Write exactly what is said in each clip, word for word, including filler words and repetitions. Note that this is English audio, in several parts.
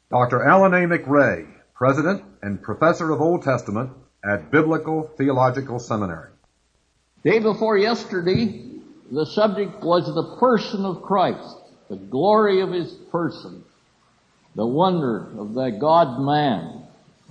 Doctor Alan A. McRae, President and Professor of Old Testament at Biblical Theological Seminary. Day before yesterday, the subject was the person of Christ, the glory of his person, the wonder of the God-man.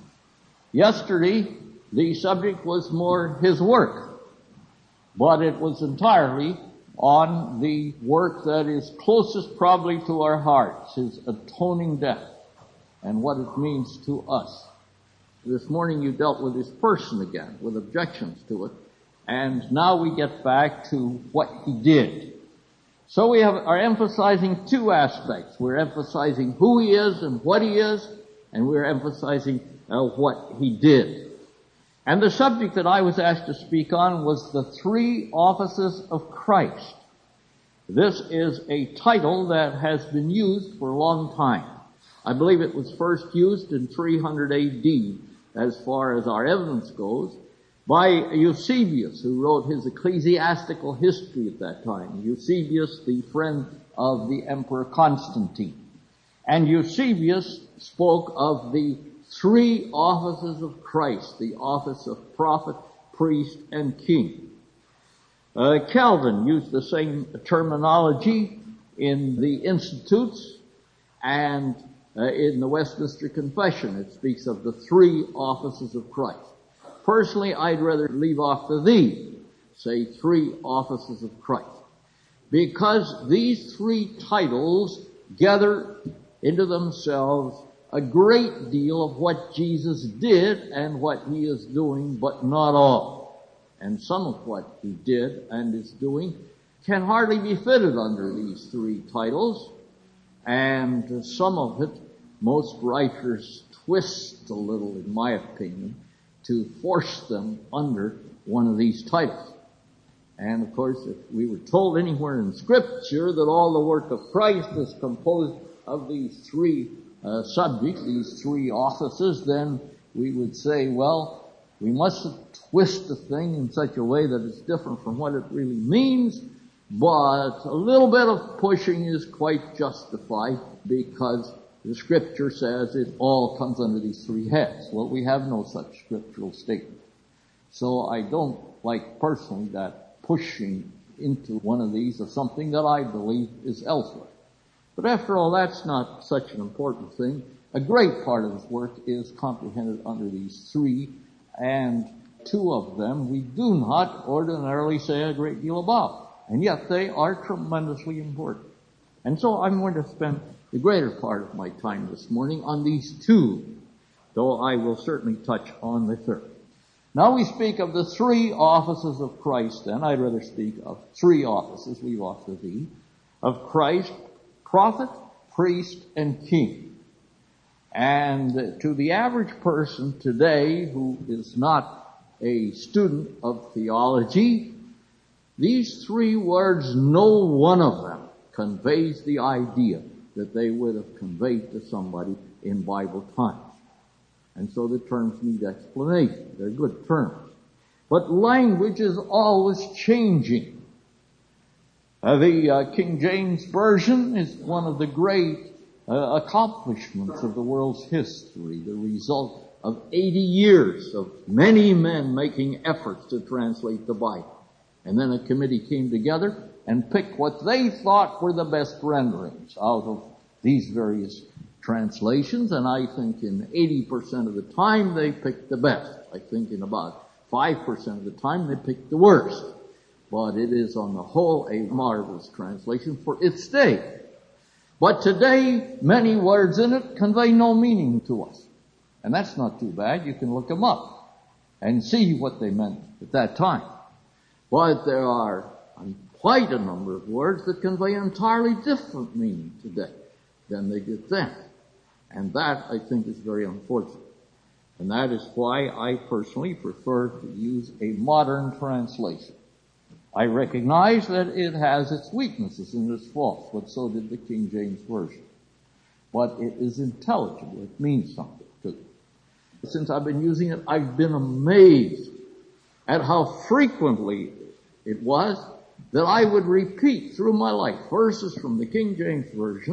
Yesterday, the subject was more his work, but it was entirely on the work that is closest probably to our hearts, his atoning death, and what it means to us. This morning you dealt with his person again, with objections to it, and now we get back to what he did. So we have, are emphasizing two aspects. We're emphasizing who he is and what he is, and we're emphasizing uh, what he did. And the subject that I was asked to speak on was the three offices of Christ. This is a title that has been used for a long time. I believe it was first used in three hundred A D, as far as our evidence goes, by Eusebius, who wrote his ecclesiastical history at that time. Eusebius, the friend of the Emperor Constantine. And Eusebius spoke of the three offices of Christ, the office of prophet, priest, and king. Uh, Calvin used the same terminology in the Institutes, and uh, in the Westminster Confession it speaks of the three offices of Christ. Personally, I'd rather leave off the thee, say three offices of Christ, because these three titles gather into themselves a great deal of what Jesus did and what he is doing, but not all. And some of what he did and is doing can hardly be fitted under these three titles, and some of it most writers twist a little, in my opinion, to force them under one of these titles. And of course, if we were told anywhere in Scripture that all the work of Christ is composed of these three uh, subjects, these three offices, then we would say, well, we mustn't twist the thing in such a way that it's different from what it really means, but a little bit of pushing is quite justified because the Scripture says it all comes under these three heads. Well, we have no such scriptural statement. So I don't like personally that pushing into one of these of something that I believe is elsewhere. But after all, that's not such an important thing. A great part of his work is comprehended under these three, and two of them we do not ordinarily say a great deal about. And yet they are tremendously important. And so I'm going to spend the greater part of my time this morning on these two, though I will certainly touch on the third. Now we speak of the three offices of Christ, then. I'd rather speak of three offices, leave off the thee, of Christ, prophet, priest, and king. And to the average person today who is not a student of theology, these three words, no one of them conveys the idea that they would have conveyed to somebody in Bible times. And so the terms need explanation. They're good terms. But language is always changing. Uh, the uh, King James Version is one of the great uh, accomplishments of the world's history, the result of eighty years of many men making efforts to translate the Bible. And then a committee came together and picked what they thought were the best renderings out of these various translations, and I think in eighty percent of the time they picked the best. I think in about five percent of the time they picked the worst. But it is on the whole a marvelous translation for its day. But today, many words in it convey no meaning to us. And that's not too bad. You can look them up and see what they meant at that time. But there are quite a number of words that convey an entirely different meaning today than they did then. And that, I think, is very unfortunate. And that is why I personally prefer to use a modern translation. I recognize that it has its weaknesses and its faults, but so did the King James Version. But it is intelligible. It means something to me. Since I've been using it, I've been amazed at how frequently it was that I would repeat through my life verses from the King James Version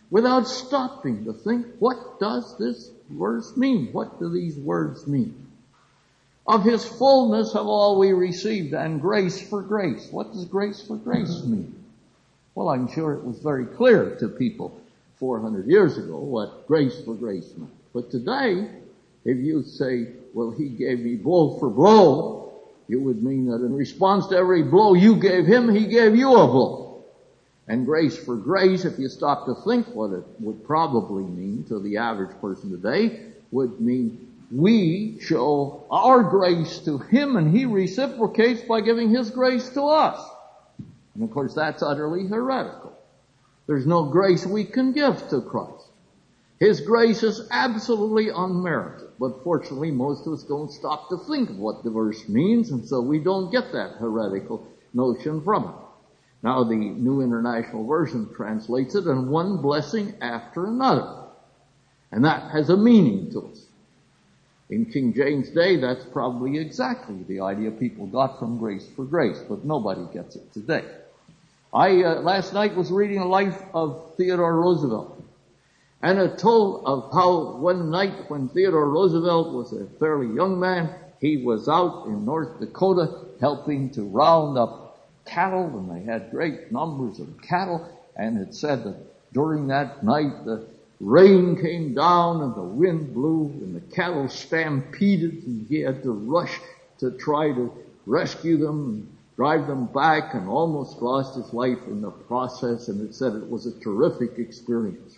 without stopping to think, what does this verse mean? What do these words mean? Of his fullness have all we received, and grace for grace. What does grace for grace mean? Well, I'm sure it was very clear to people four hundred years ago what grace for grace meant. But today, if you say, well, he gave me blow for blow, it would mean that in response to every blow you gave him, he gave you a blow. And grace for grace, if you stop to think what it would probably mean to the average person today, would mean we show our grace to him and he reciprocates by giving his grace to us. And of course that's utterly heretical. There's no grace we can give to Christ. His grace is absolutely unmerited. But fortunately most of us don't stop to think of what the verse means, and so we don't get that heretical notion from it. Now the New International Version translates it, and one blessing after another. And that has a meaning to us. In King James' day, that's probably exactly the idea people got from grace for grace, but nobody gets it today. I, uh, last night was reading the life of Theodore Roosevelt, and it told of how one night when Theodore Roosevelt was a fairly young man, he was out in North Dakota helping to round up cattle, and they had great numbers of cattle, and it said that during that night the rain came down and the wind blew and the cattle stampeded, and he had to rush to try to rescue them and drive them back, and almost lost his life in the process. And it said it was a terrific experience.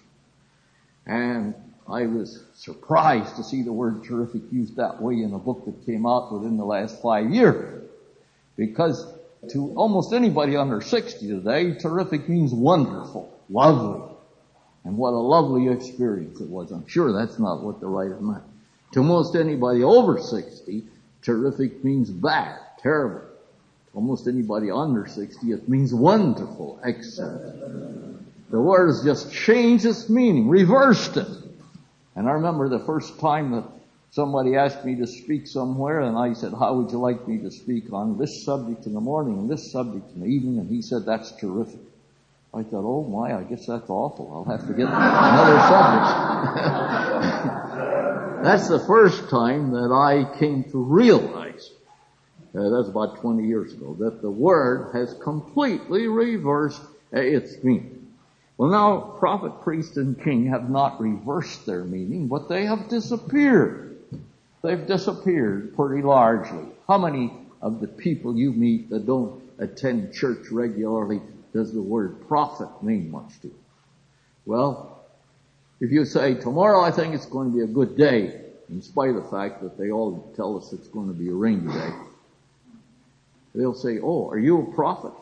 And I was surprised to see the word terrific used that way in a book that came out within the last five years. Because to almost anybody under sixty today, terrific means wonderful, lovely. And what a lovely experience it was. I'm sure that's not what the writer meant. To most anybody over sixty, terrific means bad, terrible. To almost anybody under sixty, it means wonderful, excellent. The word has just changed its meaning, reversed it. And I remember the first time that somebody asked me to speak somewhere, and I said, how would you like me to speak on this subject in the morning and this subject in the evening? And he said, that's terrific. I thought, oh my, I guess that's awful. I'll have to get another subject. That's the first time that I came to realize, uh, that's about twenty years ago, that the word has completely reversed uh, its meaning. Well, now, prophet, priest, and king have not reversed their meaning, but they have disappeared. They've disappeared pretty largely. How many of the people you meet that don't attend church regularly does the word prophet mean much to? Well, if you say, tomorrow I think it's going to be a good day, in spite of the fact that they all tell us it's going to be a rainy day, they'll say, oh, are you a prophet?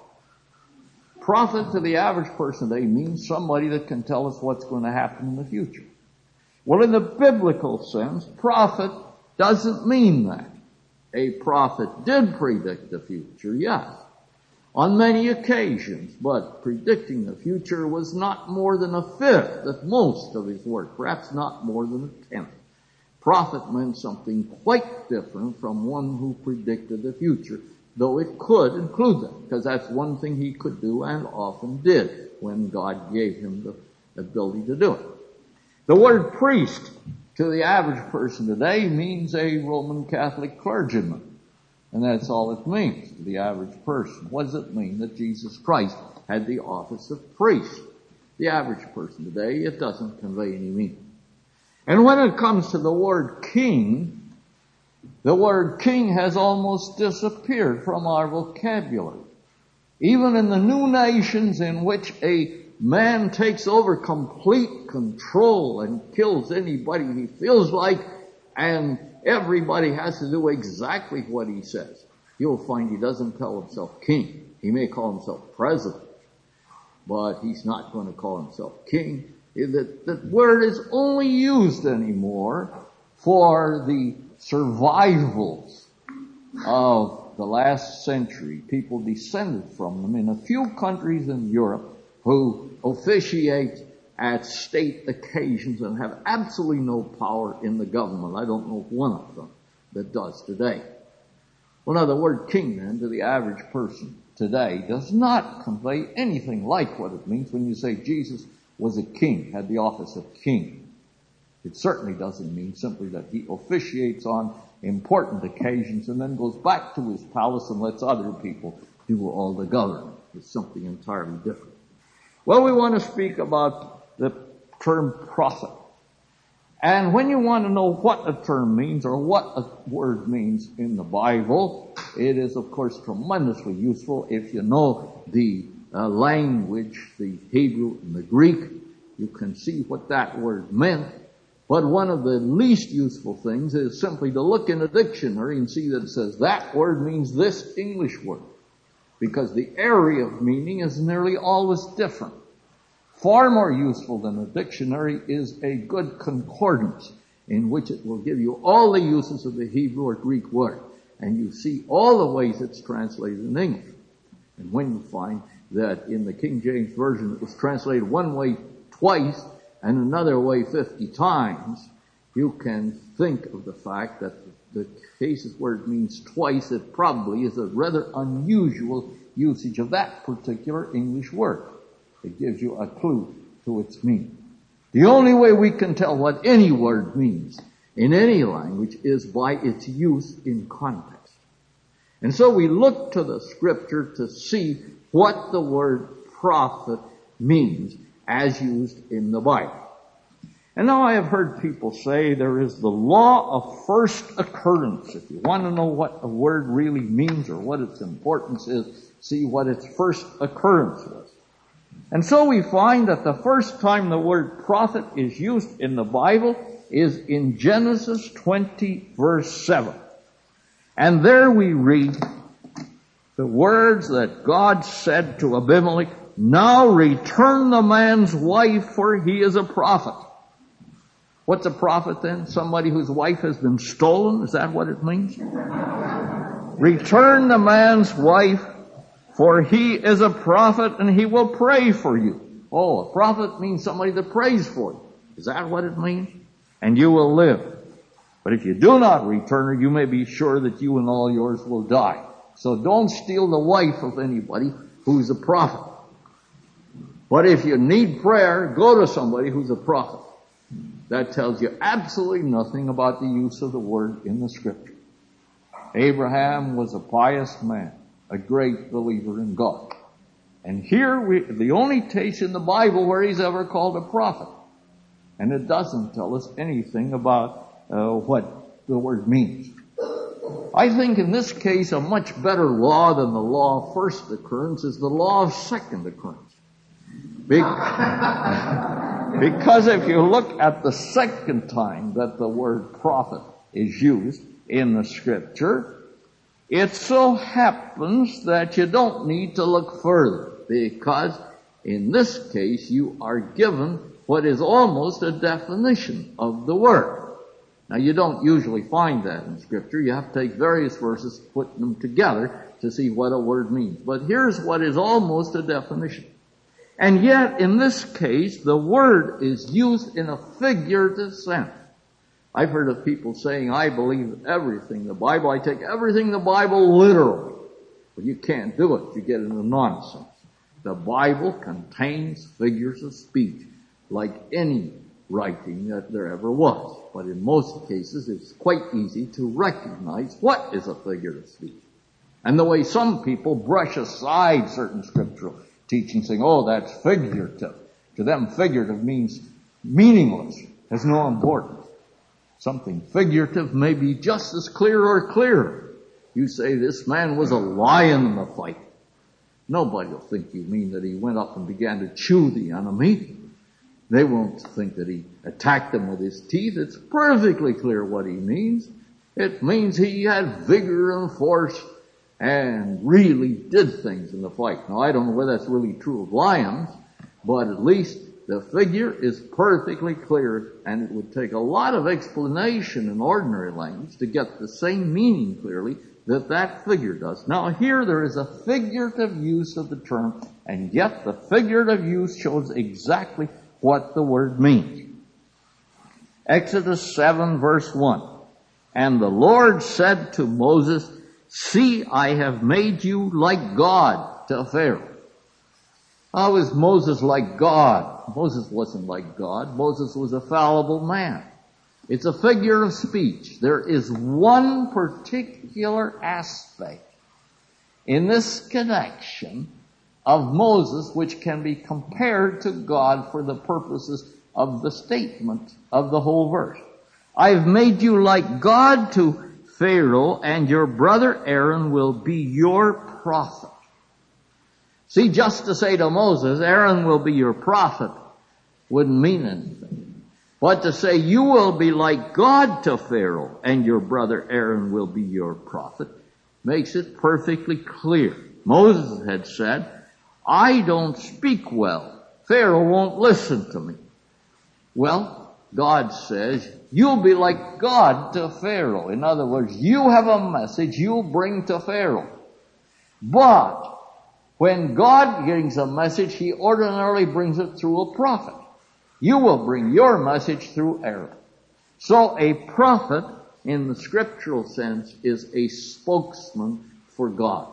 Prophet to the average person today means somebody that can tell us what's going to happen in the future. Well, in the biblical sense, prophet doesn't mean that. A prophet did predict the future, yes, on many occasions, but predicting the future was not more than a fifth at most of his work, perhaps not more than a tenth. Prophet meant something quite different from one who predicted the future, though it could include that, because that's one thing he could do and often did when God gave him the ability to do it. The word priest to the average person today means a Roman Catholic clergyman. And that's all it means to the average person. What does it mean that Jesus Christ had the office of priest? The average person today, it doesn't convey any meaning. And when it comes to the word king, the word king has almost disappeared from our vocabulary. Even in the new nations in which a man takes over complete control and kills anybody he feels like, and everybody has to do exactly what he says, you'll find he doesn't call himself king. He may call himself president, but he's not going to call himself king. That, that word is only used anymore for the survivals of the last century, people descended from them in a few countries in Europe who officiate at state occasions and have absolutely no power in the government. I don't know one of them that does today. Well, now the word king then to the average person today does not convey anything like what it means when you say Jesus was a king, had the office of king. It certainly doesn't mean simply that he officiates on important occasions and then goes back to his palace and lets other people do all the governing. It's something entirely different. Well, we want to speak about the term prophet. And when you want to know what a term means or what a word means in the Bible, it is, of course, tremendously useful if you know the uh, language, the Hebrew and the Greek. You can see what that word meant. But one of the least useful things is simply to look in a dictionary and see that it says that word means this English word. Because the area of meaning is nearly always different. Far more useful than a dictionary is a good concordance in which it will give you all the uses of the Hebrew or Greek word. And you see all the ways it's translated in English. And when you find that in the King James Version it was translated one way twice and another way fifty times, you can think of the fact that the cases where it means twice, it probably is a rather unusual usage of that particular English word. It gives you a clue to its meaning. The only way we can tell what any word means in any language is by its use in context. And so we look to the Scripture to see what the word prophet means as used in the Bible. And now I have heard people say there is the law of first occurrence. If you want to know what a word really means or what its importance is, see what its first occurrence was. And so we find that the first time the word prophet is used in the Bible is in Genesis twenty, verse seven. And there we read the words that God said to Abimelech, "Now return the man's wife, for he is a prophet." What's a prophet then? Somebody whose wife has been stolen? Is that what it means? Return the man's wife, for he is a prophet and he will pray for you. Oh, a prophet means somebody that prays for you. Is that what it means? And you will live. But if you do not return her, you may be sure that you and all yours will die. So don't steal the wife of anybody who's a prophet. But if you need prayer, go to somebody who's a prophet. That tells you absolutely nothing about the use of the word in the Scripture. Abraham was a pious man, a great believer in God. And here, we, the only case in the Bible where he's ever called a prophet. And it doesn't tell us anything about uh, what the word means. I think in this case a much better law than the law of first occurrence is the law of second occurrence. Because if you look at the second time that the word prophet is used in the Scripture, it so happens that you don't need to look further, because in this case you are given what is almost a definition of the word. Now you don't usually find that in Scripture. You have to take various verses, put them together to see what a word means. But here's what is almost a definition. And yet, in this case, the word is used in a figurative sense. I've heard of people saying, I believe everything in the Bible. I take everything in the Bible literally. Well, you can't do it. You get into nonsense. The Bible contains figures of speech, like any writing that there ever was. But in most cases, it's quite easy to recognize what is a figure of speech. And the way some people brush aside certain scriptural teaching, saying, oh, that's figurative. To them, figurative means meaningless, has no importance. Something figurative may be just as clear or clearer. You say this man was a lion in the fight. Nobody will think you mean that he went up and began to chew the enemy. They won't think that he attacked them with his teeth. It's perfectly clear what he means. It means he had vigor and force and really did things in the fight. Now, I don't know whether that's really true of lions, but at least the figure is perfectly clear, and it would take a lot of explanation in ordinary language to get the same meaning clearly that that figure does. Now, here there is a figurative use of the term, and yet the figurative use shows exactly what the word means. Exodus seven, verse one. And the Lord said to Moses, see, I have made you like God to Pharaoh. How is Moses like God? Moses wasn't like God. Moses was a fallible man. It's a figure of speech. There is one particular aspect in this connection of Moses which can be compared to God for the purposes of the statement of the whole verse. I've made you like God to Pharaoh, and your brother Aaron will be your prophet. See, just to say to Moses, Aaron will be your prophet, wouldn't mean anything. But to say, you will be like God to Pharaoh, and your brother Aaron will be your prophet, makes it perfectly clear. Moses had said, I don't speak well. Pharaoh won't listen to me. Well, God says, you'll be like God to Pharaoh. In other words, you have a message you'll bring to Pharaoh. But when God brings a message, he ordinarily brings it through a prophet. You will bring your message through Aaron. So a prophet, in the scriptural sense, is a spokesman for God.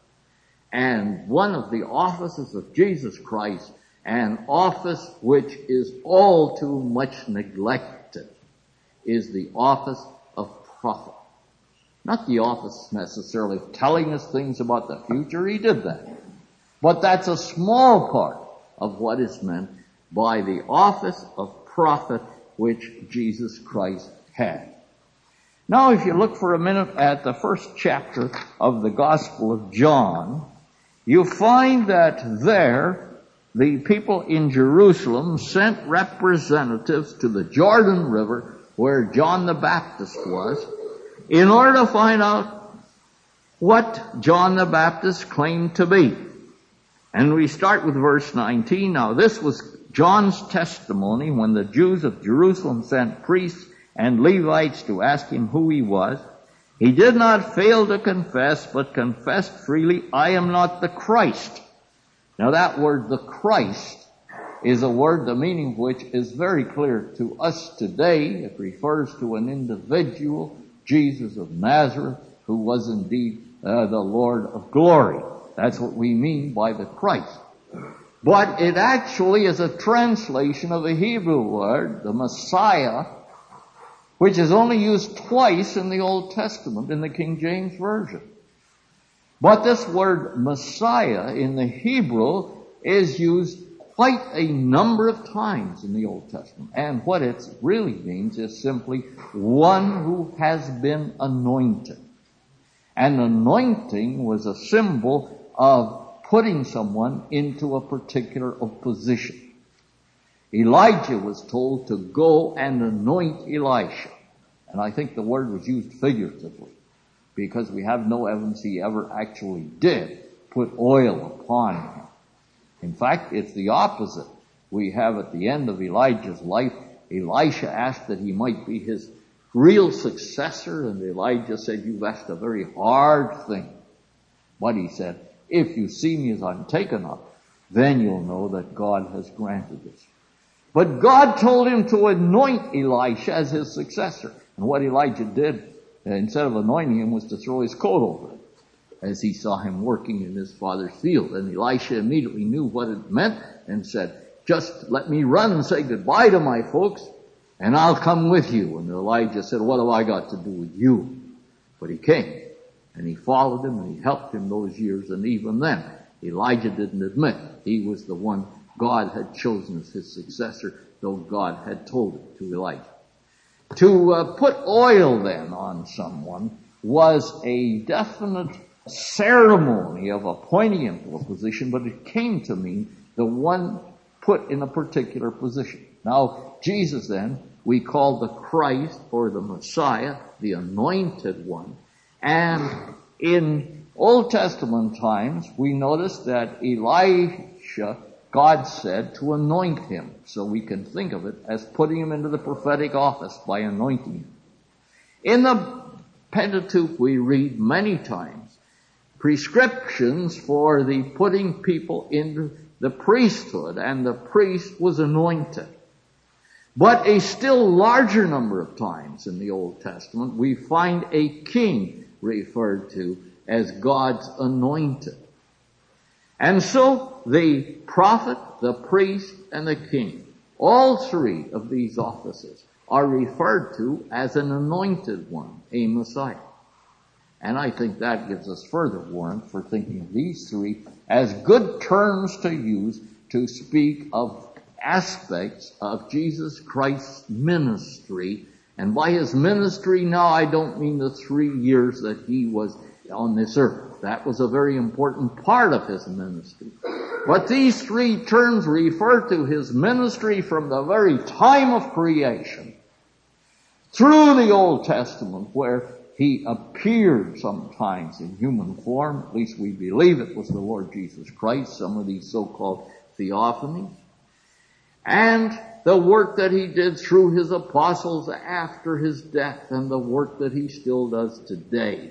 And one of the offices of Jesus Christ, an office which is all too much neglected, is the office of prophet. Not the office necessarily of telling us things about the future. He did that. But that's a small part of what is meant by the office of prophet which Jesus Christ had. Now, if you look for a minute at the first chapter of the Gospel of John, you find that there the people in Jerusalem sent representatives to the Jordan River where John the Baptist was in order to find out what John the Baptist claimed to be. And we start with verse nineteen. Now this was John's testimony when the Jews of Jerusalem sent priests and Levites to ask him who he was. He did not fail to confess, but confessed freely, I am not the Christ. Now that word, the Christ, is a word the meaning of which is very clear to us today. It refers to an individual, Jesus of Nazareth, who was indeed uh, the Lord of glory. That's what we mean by the Christ. But it actually is a translation of a Hebrew word, the Messiah, which is only used twice in the Old Testament in the King James Version. But this word Messiah in the Hebrew is used quite a number of times in the Old Testament. And what it really means is simply one who has been anointed. And anointing was a symbol of putting someone into a particular position. Elijah was told to go and anoint Elisha. And I think the word was used figuratively, because we have no evidence he ever actually did put oil upon him. In fact, it's the opposite. We have at the end of Elijah's life, Elisha asked that he might be his real successor, and Elijah said, you've asked a very hard thing. But he said, if you see me as I'm taken up, then you'll know that God has granted this. But God told him to anoint Elisha as his successor. And what Elijah did, instead of anointing him, was to throw his coat over it, as he saw him working in his father's field. And Elisha immediately knew what it meant and said, just let me run and say goodbye to my folks, and I'll come with you. And Elijah said, what have I got to do with you? But he came, and he followed him, and he helped him those years. And even then, Elijah didn't admit he was the one God had chosen as his successor, though God had told it to Elijah. To uh, put oil then on someone was a definite ceremony of appointing him to a position, but it came to mean the one put in a particular position. Now, Jesus then, we call the Christ or the Messiah, the anointed one. And in Old Testament times, we notice that Elisha, God said to anoint him. So we can think of it as putting him into the prophetic office by anointing him. In the Pentateuch, we read many times prescriptions for the putting people into the priesthood, and the priest was anointed. But a still larger number of times in the Old Testament, we find a king referred to as God's anointed. And so the prophet, the priest, and the king, all three of these offices are referred to as an anointed one, a Messiah. And I think that gives us further warrant for thinking of these three as good terms to use to speak of aspects of Jesus Christ's ministry. And by his ministry now, I don't mean the three years that he was on this earth. That was a very important part of his ministry. But these three terms refer to his ministry from the very time of creation through the Old Testament, where he appeared sometimes in human form. At least we believe it was the Lord Jesus Christ, some of these so-called theophanies. And the work that he did through his apostles after his death, and the work that he still does today,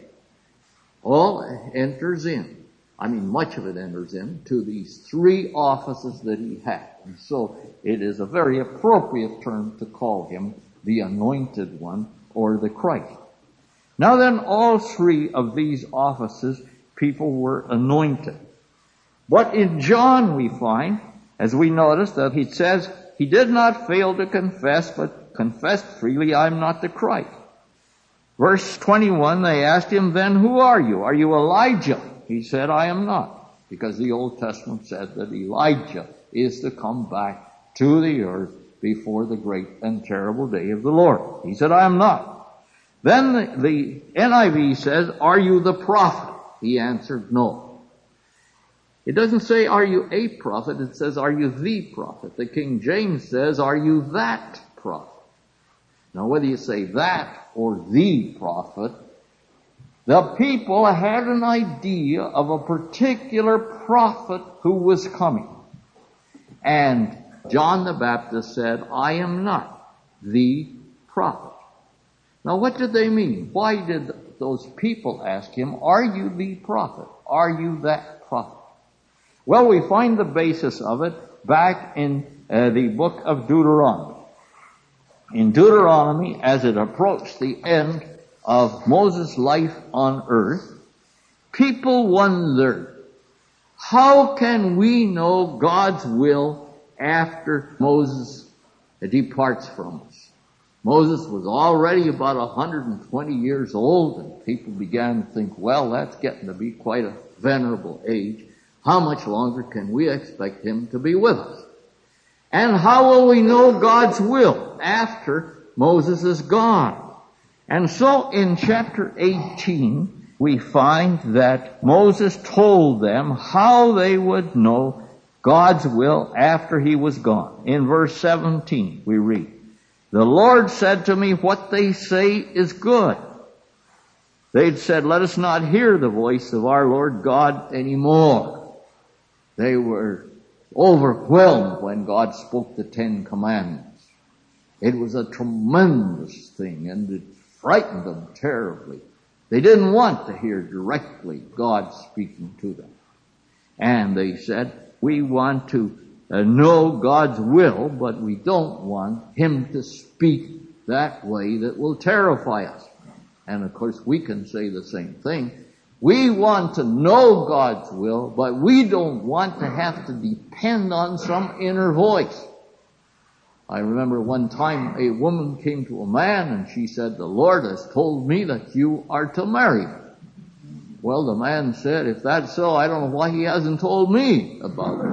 all enters in. I mean, much of it enters in to these three offices that he had. And so it is a very appropriate term to call him the Anointed One or the Christ. Now then, all three of these offices, people were anointed. But in John we find, as we notice, that he says, he did not fail to confess, but confessed freely, I am not the Christ. Verse twenty-one, they asked him, then who are you? Are you Elijah? He said, I am not. Because the Old Testament said that Elijah is to come back to the earth before the great and terrible day of the Lord. He said, I am not. Then the, the N I V says, are you the prophet? He answered, no. It doesn't say, are you a prophet? It says, are you the prophet? The King James says, are you that prophet? Now, whether you say that or the prophet, the people had an idea of a particular prophet who was coming. And John the Baptist said, I am not the prophet. Now, what did they mean? Why did those people ask him, are you the prophet? Are you that prophet? Well, we find the basis of it back in uh, the book of Deuteronomy. In Deuteronomy, as it approached the end of Moses' life on earth, people wondered, how can we know God's will after Moses departs from us? Moses was already about one hundred twenty years old, and people began to think, well, that's getting to be quite a venerable age. How much longer can we expect him to be with us? And how will we know God's will after Moses is gone? And so in chapter eighteen, we find that Moses told them how they would know God's will after he was gone. In verse seventeen, we read, the Lord said to me, what they say is good. They'd said, let us not hear the voice of our Lord God anymore. They were overwhelmed when God spoke the Ten Commandments. It was a tremendous thing, and it frightened them terribly. They didn't want to hear directly God speaking to them. And they said, we want to uh, know God's will, but we don't want him to speak that way that will terrify us. And of course, we can say the same thing. We want to know God's will, but we don't want to have to depend on some inner voice. I remember one time a woman came to a man and she said, the Lord has told me that you are to marry me. Well, the man said, if that's so, I don't know why he hasn't told me about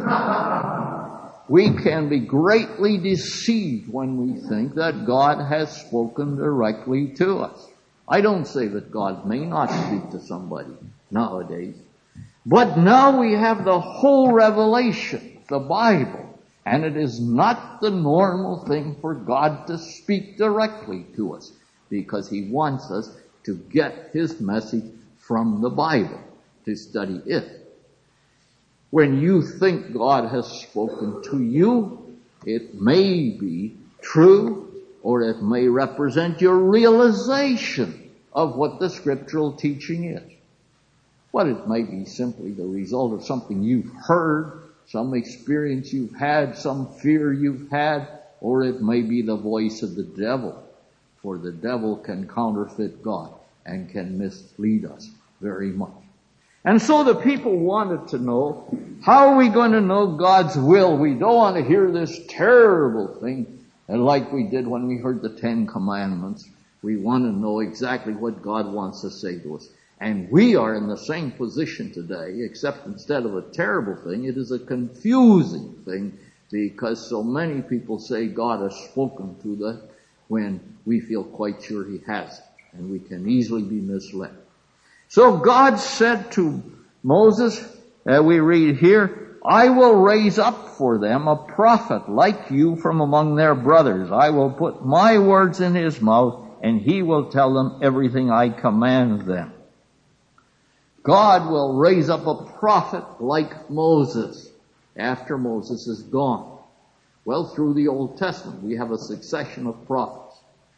it. We can be greatly deceived when we think that God has spoken directly to us. I don't say that God may not speak to somebody nowadays, but now we have the whole revelation, the Bible, and it is not the normal thing for God to speak directly to us, because he wants us to get his message from the Bible, to study it. When you think God has spoken to you, it may be true, or it may represent your realization of what the scriptural teaching is. But it may be simply the result of something you've heard, some experience you've had, some fear you've had, or it may be the voice of the devil. For the devil can counterfeit God and can mislead us very much. And so the people wanted to know, how are we going to know God's will? We don't want to hear this terrible thing, and like we did when we heard the Ten Commandments. We want to know exactly what God wants to say to us. And we are in the same position today, except instead of a terrible thing, it is a confusing thing, because so many people say God has spoken to them when we feel quite sure He hasn't, and we can easily be misled. So God said to Moses, uh, we read here, I will raise up for them a prophet like you from among their brothers. I will put my words in his mouth, and he will tell them everything I command them. God will raise up a prophet like Moses after Moses is gone. Well, through the Old Testament, we have a succession of prophets.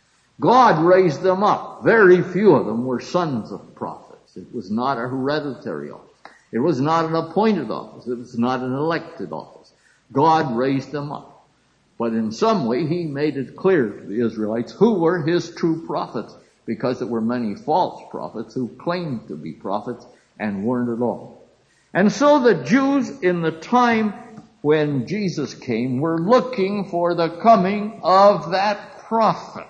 God raised them up. Very few of them were sons of prophets. It was not a hereditary office. It was not an appointed office. It was not an elected office. God raised them up. But in some way, He made it clear to the Israelites who were His true prophets, because there were many false prophets who claimed to be prophets and weren't at all. And so the Jews in the time when Jesus came were looking for the coming of that prophet.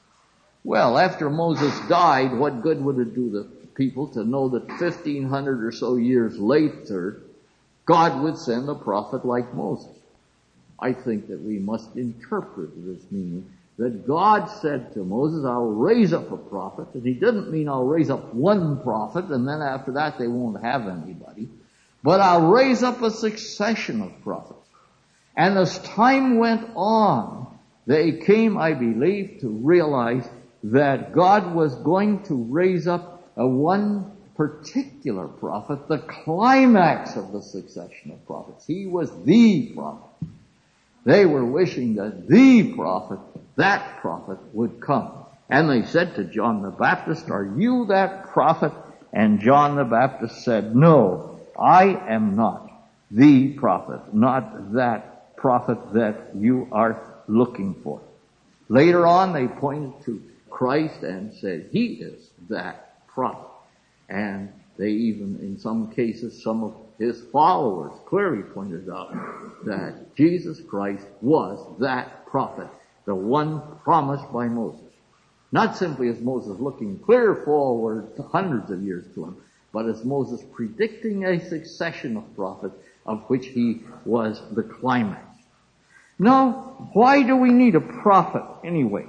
Well, after Moses died, what good would it do the people to know that fifteen hundred or so years later, God would send a prophet like Moses? I think that we must interpret this meaning that God said to Moses, I'll raise up a prophet. And He didn't mean I'll raise up one prophet and then after that they won't have anybody. But I'll raise up a succession of prophets. And as time went on, they came, I believe, to realize that God was going to raise up a one particular prophet, the climax of the succession of prophets. He was the prophet. They were wishing that the prophet, that prophet, would come. And they said to John the Baptist, are you that prophet? And John the Baptist said, no, I am not the prophet, not that prophet that you are looking for. Later on, they pointed to Christ and said, He is that prophet. And they even, in some cases, some of His followers clearly pointed out that Jesus Christ was that prophet, the one promised by Moses. Not simply as Moses looking clear forward to hundreds of years to him, but as Moses predicting a succession of prophets of which he was the climax. Now, why do we need a prophet anyway?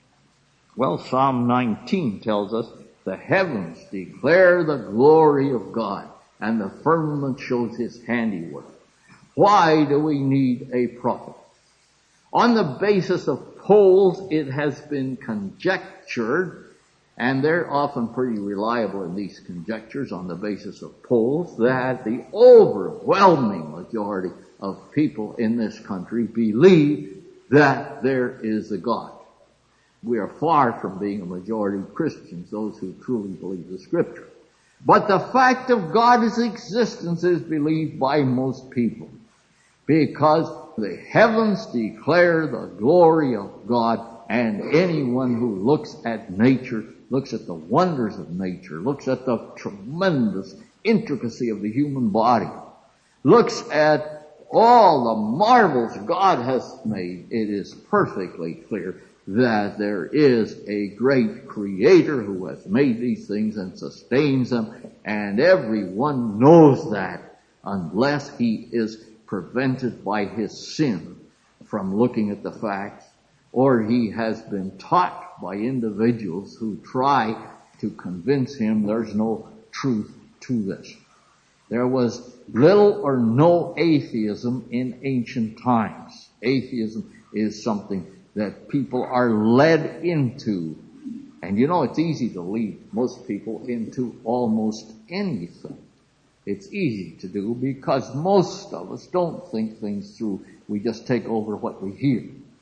Well, Psalm nineteen tells us, the heavens declare the glory of God, and the firmament shows His handiwork. Why do we need a prophet? On the basis of polls, it has been conjectured, and they're often pretty reliable in these conjectures on the basis of polls, that the overwhelming majority of people in this country believe that there is a God. We are far from being a majority of Christians, those who truly believe the Scripture. But the fact of God's existence is believed by most people, because the heavens declare the glory of God, and anyone who looks at nature, looks at the wonders of nature, looks at the tremendous intricacy of the human body, looks at all the marvels God has made, it is perfectly clear that there is a great Creator who has made these things and sustains them, and everyone knows that unless he is prevented by his sin from looking at the facts, or he has been taught by individuals who try to convince him there's no truth to this. There was little or no atheism in ancient times. Atheism is something that people are led into. And you know, it's easy to lead most people into almost anything. It's easy to do because most of us don't think things through. We just take over what we hear.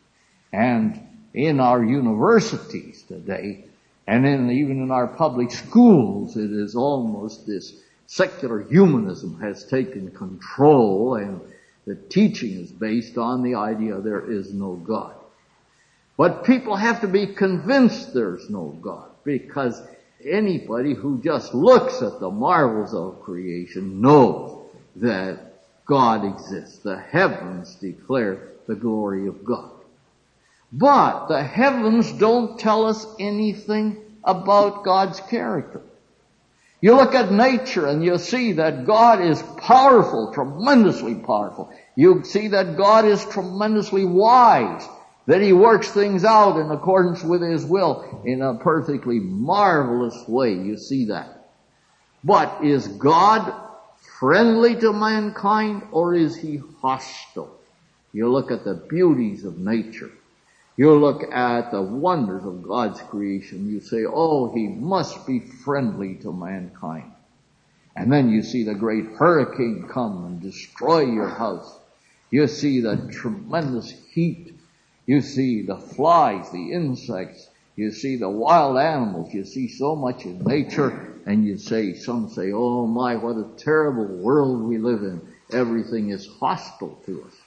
And in our universities today, and in even in our public schools, it is almost this secular humanism has taken control, and the teaching is based on the idea there is no God. But people have to be convinced there's no God, because anybody who just looks at the marvels of creation knows that God exists. The heavens declare the glory of God. But the heavens don't tell us anything about God's character. You look at nature and you see that God is powerful, tremendously powerful. You see that God is tremendously wise, that He works things out in accordance with His will in a perfectly marvelous way. You see that. But is God friendly to mankind, or is He hostile? You look at the beauties of nature. You look at the wonders of God's creation. You say, oh, He must be friendly to mankind. And then you see the great hurricane come and destroy your house. You see the tremendous heat. You see the flies, the insects. You see the wild animals. You see so much in nature. And you say, some say, oh my, what a terrible world we live in. Everything is hostile to us.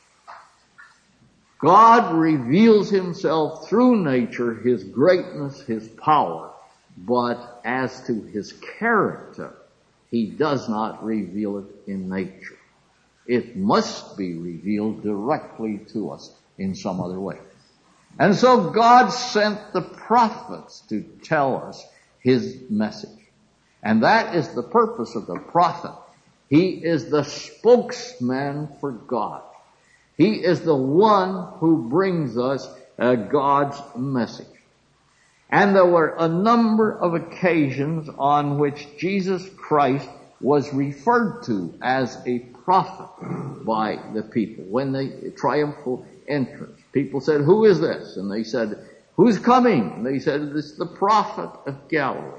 God reveals Himself through nature, His greatness, His power. But as to His character, He does not reveal it in nature. It must be revealed directly to us in some other way. And so God sent the prophets to tell us His message. And that is the purpose of the prophet. He is the spokesman for God. He is the one who brings us uh, God's message. And there were a number of occasions on which Jesus Christ was referred to as a prophet by the people. When the triumphal entrance, people said, who is this? And they said, who's coming? And they said, this is the prophet of Galilee.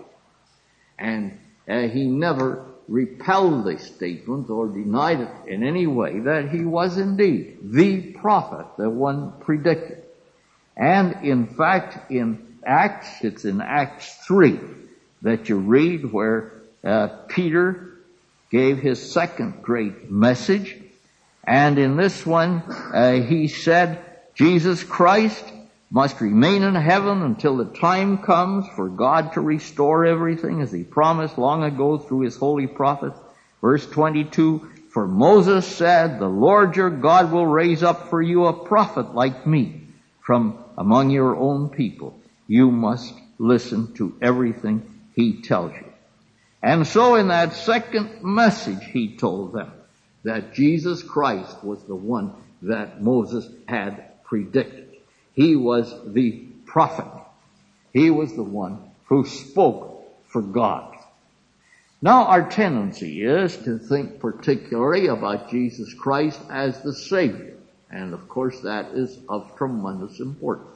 And uh, he never repelled the statement or denied it in any way, that he was indeed the prophet, the one predicted. And in fact, in Acts, it's in Acts three that you read where uh, Peter gave his second great message. And in this one, uh, he said, Jesus Christ must remain in heaven until the time comes for God to restore everything as He promised long ago through His holy prophets. Verse twenty-two, for Moses said, the Lord your God will raise up for you a prophet like me from among your own people. You must listen to everything He tells you. And so in that second message, He told them that Jesus Christ was the one that Moses had predicted. He was the prophet. He was the one who spoke for God. Now our tendency is to think particularly about Jesus Christ as the Savior. And of course that is of tremendous importance.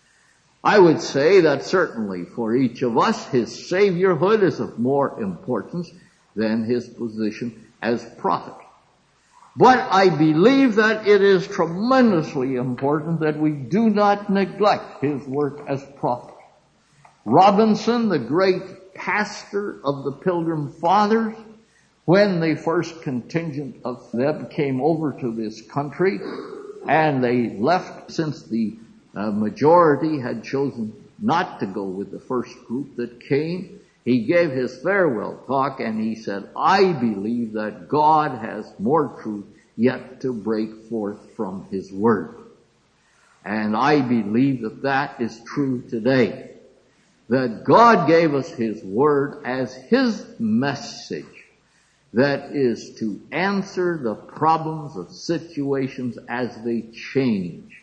I would say that certainly for each of us, His Saviorhood is of more importance than His position as prophet. But I believe that it is tremendously important that we do not neglect His work as prophet. Robinson, the great pastor of the Pilgrim Fathers, when the first contingent of them came over to this country, and they left since the uh, majority had chosen not to go with the first group that came, he gave his farewell talk and he said, I believe that God has more truth yet to break forth from His Word. And I believe that that is true today. That God gave us His Word as His message that is to answer the problems of situations as they change.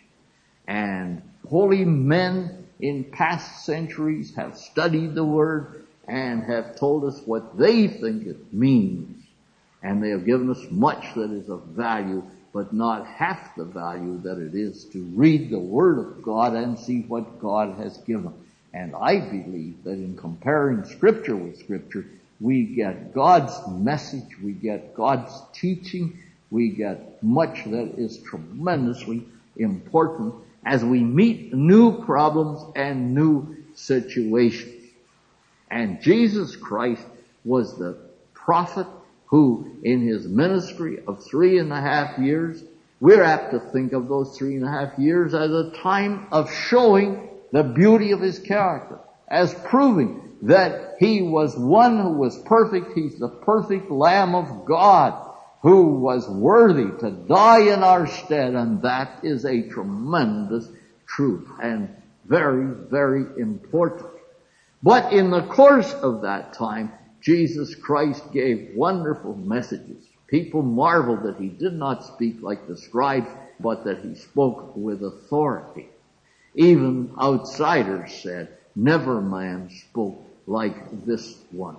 And holy men in past centuries have studied the Word and have told us what they think it means. And they have given us much that is of value, but not half the value that it is to read the Word of God and see what God has given. And I believe that in comparing Scripture with Scripture, we get God's message, we get God's teaching, we get much that is tremendously important as we meet new problems and new situations. And Jesus Christ was the prophet who, in His ministry of three and a half years, we're apt to think of those three and a half years as a time of showing the beauty of His character, as proving that he was one who was perfect. He's the perfect Lamb of God who was worthy to die in our stead, and that is a tremendous truth and very, very important. But in the course of that time, Jesus Christ gave wonderful messages. People marveled that he did not speak like the scribes, but that he spoke with authority. Even outsiders said, never man spoke like this one.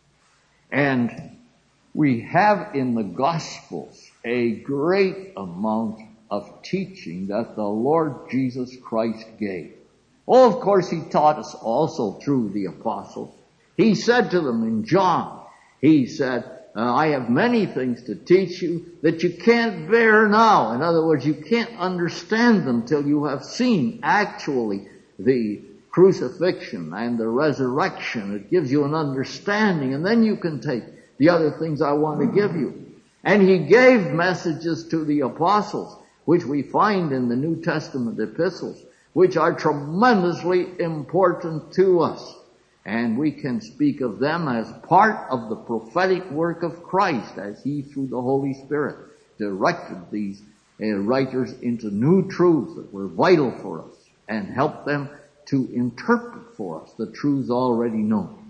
And we have in the Gospels a great amount of teaching that the Lord Jesus Christ gave. Oh, of course, he taught us also through the apostles. He said to them in John, he said, uh, I have many things to teach you that you can't bear now. In other words, you can't understand them till you have seen actually the crucifixion and the resurrection. It gives you an understanding, and then you can take the other things I want to give you. And he gave messages to the apostles, which we find in the New Testament epistles, which are tremendously important to us. And we can speak of them as part of the prophetic work of Christ, as he, through the Holy Spirit, directed these uh, writers into new truths that were vital for us and helped them to interpret for us the truths already known.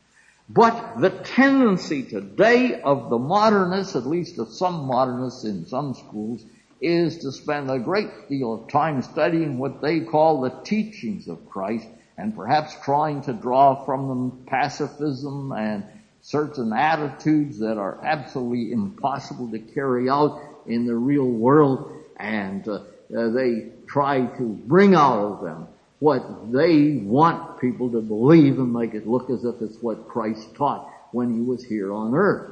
But the tendency today of the modernists, at least of some modernists in some schools, is to spend a great deal of time studying what they call the teachings of Christ, and perhaps trying to draw from them pacifism and certain attitudes that are absolutely impossible to carry out in the real world, and uh, uh, they try to bring out of them what they want people to believe and make it look as if it's what Christ taught when he was here on earth.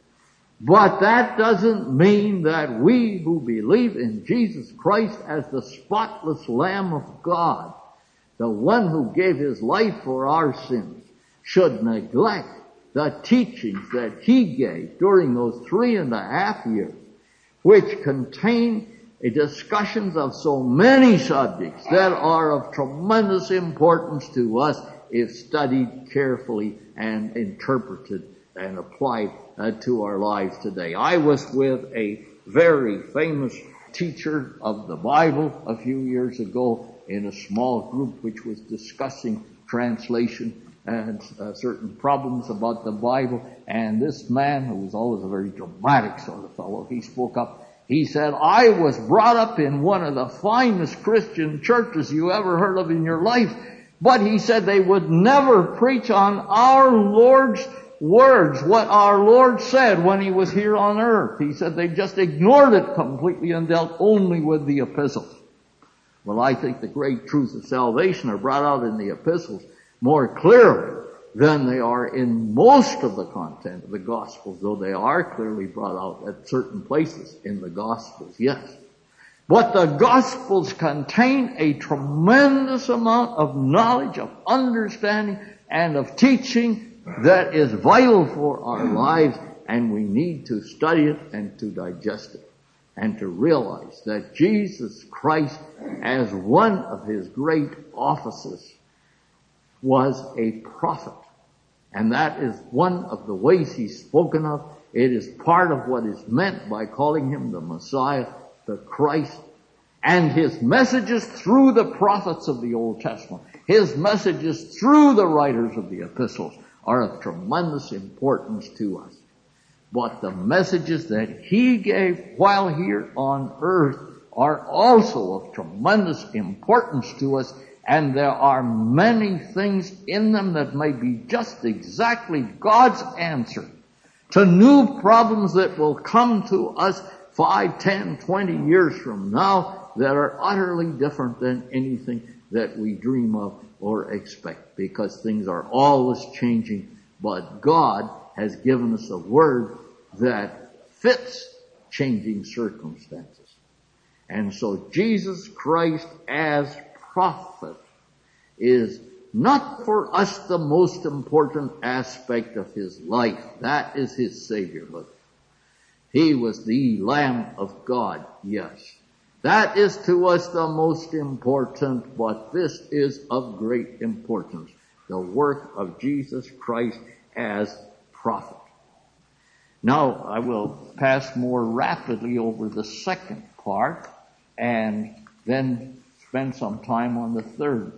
But that doesn't mean that we who believe in Jesus Christ as the spotless Lamb of God, the one who gave his life for our sins, should neglect the teachings that he gave during those three and a half years, which contain discussions of so many subjects that are of tremendous importance to us if studied carefully and interpreted and applied uh, to our lives today. I was with a very famous teacher of the Bible a few years ago in a small group which was discussing translation and uh, certain problems about the Bible. And this man, who was always a very dramatic sort of fellow, he spoke up. He said, I was brought up in one of the finest Christian churches you ever heard of in your life. But he said they would never preach on our Lord's words, what our Lord said when he was here on earth. He said they just ignored it completely and dealt only with the epistles. Well, I think the great truths of salvation are brought out in the epistles more clearly than they are in most of the content of the Gospels, though they are clearly brought out at certain places in the Gospels, yes. But the Gospels contain a tremendous amount of knowledge, of understanding, and of teaching that is vital for our lives, and we need to study it and to digest it, and to realize that Jesus Christ, as one of his great offices, was a prophet. And that is one of the ways he's spoken of. It is part of what is meant by calling him the Messiah, the Christ. And his messages through the prophets of the Old Testament, his messages through the writers of the epistles, are of tremendous importance to us. But the messages that he gave while here on earth are also of tremendous importance to us. And there are many things in them that may be just exactly God's answer to new problems that will come to us five, ten, twenty years from now that are utterly different than anything that we dream of or expect, because things are always changing. But God has given us a word that fits changing circumstances. And so Jesus Christ as prophet is not for us the most important aspect of his life. That is his saviorhood. He was the Lamb of God, yes. That is to us the most important, but this is of great importance the work of Jesus Christ as prophet. Now, I will pass more rapidly over the second part and then spend some time on the third.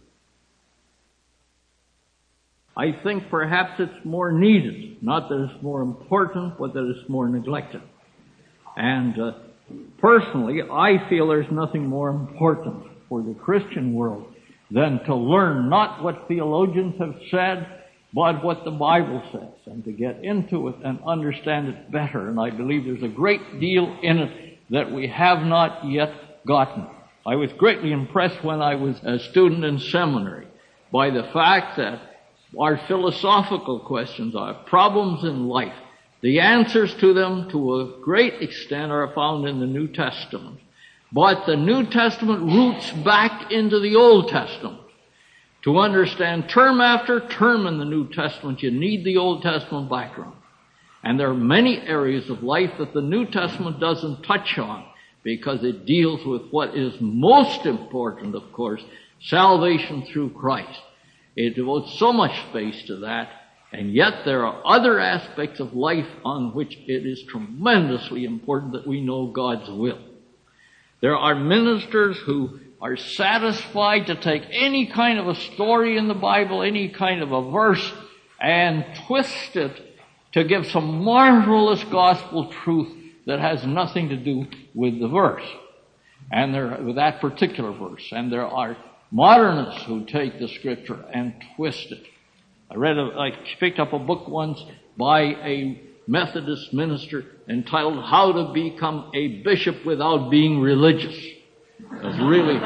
I think perhaps it's more needed, not that it's more important, but that it's more neglected. And uh, personally, I feel there's nothing more important for the Christian world than to learn not what theologians have said, but what the Bible says, and to get into it and understand it better. And I believe there's a great deal in it that we have not yet gotten. I was greatly impressed when I was a student in seminary by the fact that our philosophical questions, our problems in life, the answers to them to a great extent are found in the New Testament. But the New Testament roots back into the Old Testament. To understand term after term in the New Testament, you need the Old Testament background. And there are many areas of life that the New Testament doesn't touch on because it deals with what is most important, of course, salvation through Christ. It devotes so much space to that, and yet there are other aspects of life on which it is tremendously important that we know God's will. There are ministers who are satisfied to take any kind of a story in the Bible, any kind of a verse, and twist it to give some marvelous gospel truth that has nothing to do with the verse, and there, with that particular verse. And there are modernists who take the Scripture and twist it. I read, a, I picked up a book once by a Methodist minister entitled How to Become a Bishop Without Being Religious. It was really,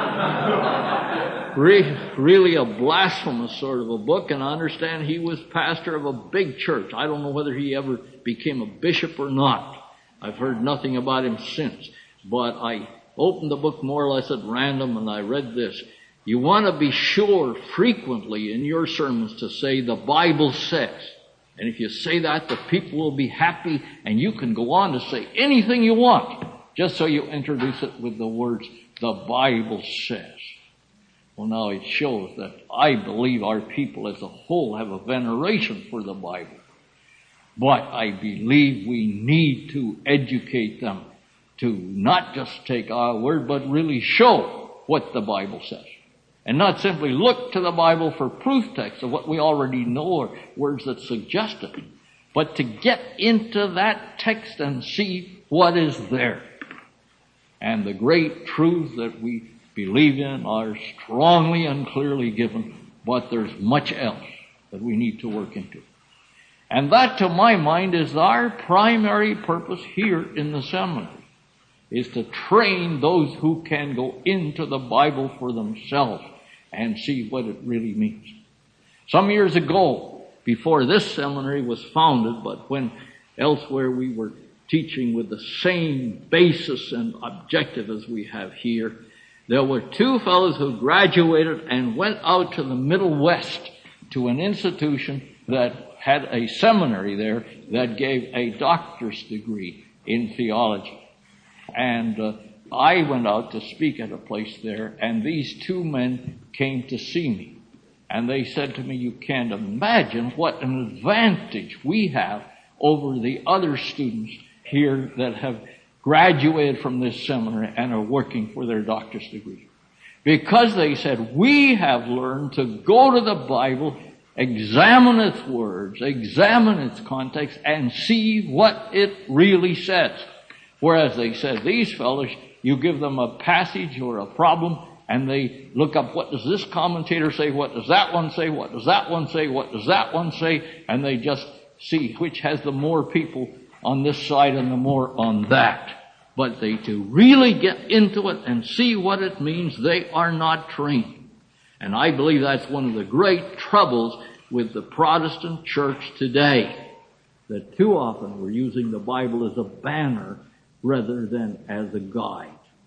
re, really a blasphemous sort of a book, and I understand he was pastor of a big church. I don't know whether he ever became a bishop or not. I've heard nothing about him since. But I opened the book more or less at random, and I read this. You want to be sure frequently in your sermons to say the Bible says. And if you say that, the people will be happy, and you can go on to say anything you want, just so you introduce it with the words, the Bible says. Well, now it shows that I believe our people as a whole have a veneration for the Bible. But I believe we need to educate them to not just take our word, but really show what the Bible says. And not simply look to the Bible for proof texts of what we already know or words that suggest it, but to get into that text and see what is there. And the great truths that we believe in are strongly and clearly given, but there's much else that we need to work into. And that, to my mind, is our primary purpose here in the seminary, is to train those who can go into the Bible for themselves and see what it really means. Some years ago, before this seminary was founded, but when elsewhere we were teaching with the same basis and objective as we have here, there were two fellows who graduated and went out to the Middle West to an institution that had a seminary there that gave a doctor's degree in theology. And uh, I went out to speak at a place there, and these two men came to see me. And they said to me, you can't imagine what an advantage we have over the other students here that have graduated from this seminary and are working for their doctor's degree. Because they said, we have learned to go to the Bible, examine its words, examine its context, and see what it really says. Whereas they said, these fellows, you give them a passage or a problem, and they look up, what does this commentator say, what does that one say, what does that one say, what does that one say, and they just see which has the more people on this side and the more on that. But they, to really get into it and see what it means, they are not trained. And I believe that's one of the great troubles with the Protestant church today, that too often we're using the Bible as a banner rather than as a guide.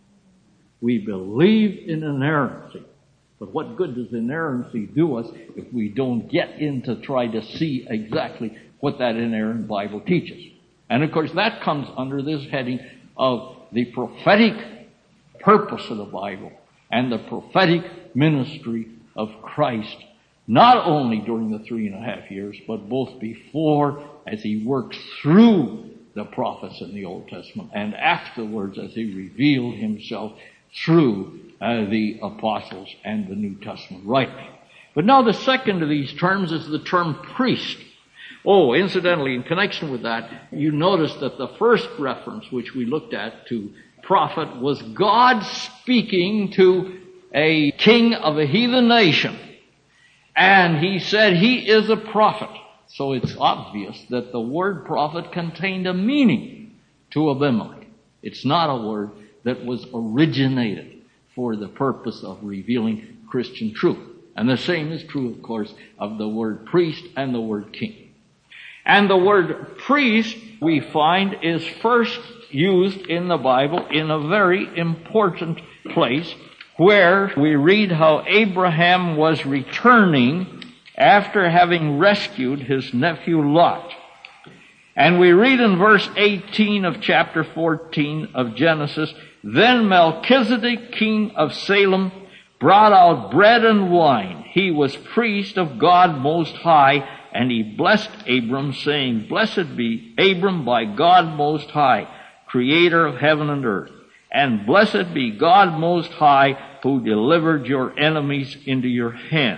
We believe in inerrancy, but what good does inerrancy do us if we don't get in to try to see exactly what that inerrant Bible teaches? And of course that comes under this heading of the prophetic purpose of the Bible and the prophetic ministry of Christ not only during the three and a half years, but both before, as he works through the prophets in the Old Testament, and afterwards as he revealed himself through uh, the apostles and the New Testament writing. But now the second of these terms is the term priest. Oh, incidentally, in connection with that, you notice that the first reference which we looked at to prophet was God speaking to a king of a heathen nation. And he said he is a prophet. So it's obvious that the word prophet contained a meaning to Abimelech. It's not a word that was originated for the purpose of revealing Christian truth. And the same is true, of course, of the word priest and the word king. And the word priest, we find, is first used in the Bible in a very important place, where we read how Abraham was returning after having rescued his nephew Lot. And we read in verse eighteen of chapter fourteen of Genesis, "Then Melchizedek, king of Salem, brought out bread and wine. He was priest of God Most High, and he blessed Abram, saying, Blessed be Abram by God Most High, creator of heaven and earth. And blessed be God Most High, who delivered your enemies into your hand."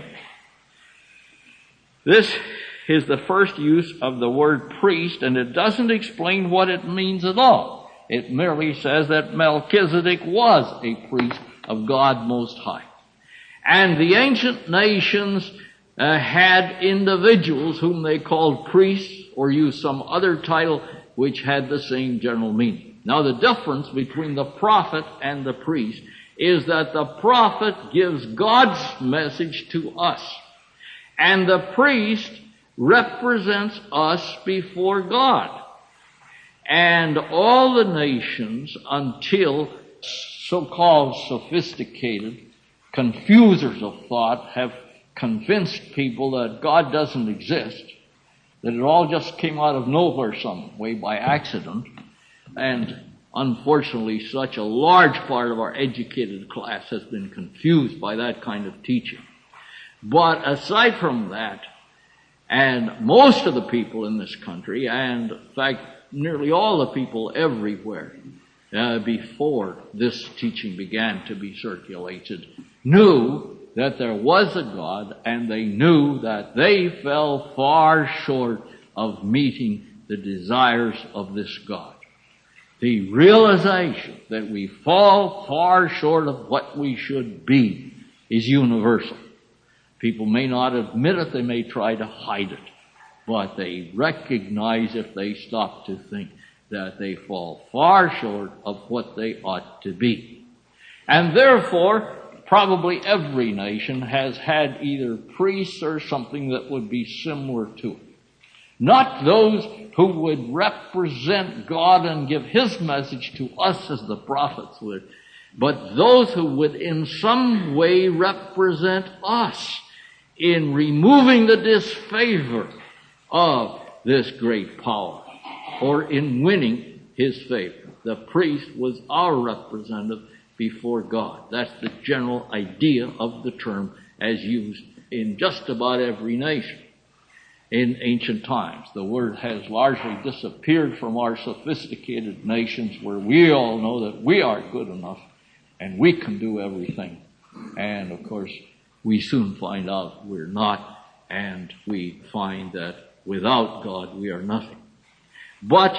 This is the first use of the word priest, and it doesn't explain what it means at all. It merely says that Melchizedek was a priest of God Most High. And the ancient nations uh, had individuals whom they called priests, or used some other title which had the same general meaning. Now, the difference between the prophet and the priest is that the prophet gives God's message to us, and the priest represents us before God. And all the nations, until so-called sophisticated confusers of thought have convinced people that God doesn't exist, that it all just came out of nowhere some way by accident, and unfortunately such a large part of our educated class has been confused by that kind of teaching. But aside from that, and most of the people in this country, and in fact nearly all the people everywhere, uh, before this teaching began to be circulated, knew that there was a God, and they knew that they fell far short of meeting the desires of this God. The realization that we fall far short of what we should be is universal. People may not admit it, they may try to hide it, but they recognize, if they stop to think, that they fall far short of what they ought to be. And therefore, probably every nation has had either priests or something that would be similar to it. Not those who would represent God and give His message to us as the prophets would, but those who would in some way represent us in removing the disfavor of this great power, or in winning His favor. The priest was our representative before God. That's the general idea of the term as used in just about every nation. In ancient times, the word has largely disappeared from our sophisticated nations, where we all know that we are good enough and we can do everything. And of course, we soon find out we're not, and we find that without God we are nothing. But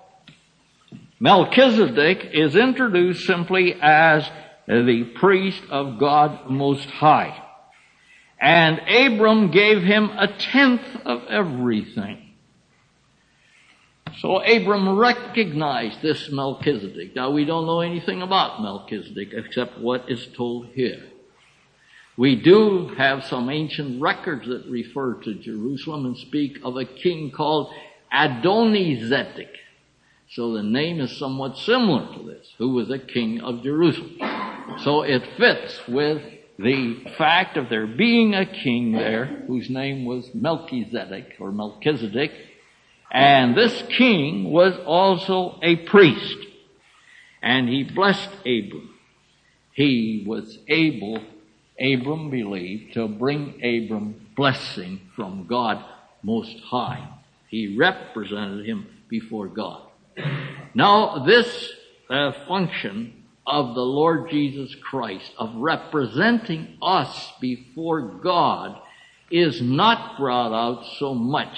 Melchizedek is introduced simply as the priest of God Most High. And Abram gave him a tenth of everything. So Abram recognized this Melchizedek. Now, we don't know anything about Melchizedek except what is told here. We do have some ancient records that refer to Jerusalem and speak of a king called Adonizedek. So the name is somewhat similar to this, who was a king of Jerusalem. So it fits with the fact of there being a king there whose name was Melchizedek or Melchizedek, and this king was also a priest, and he blessed Abram. He was able, Abram believed, to bring Abram blessing from God Most High. He represented him before God. Now, this uh, function of the Lord Jesus Christ, of representing us before God, is not brought out so much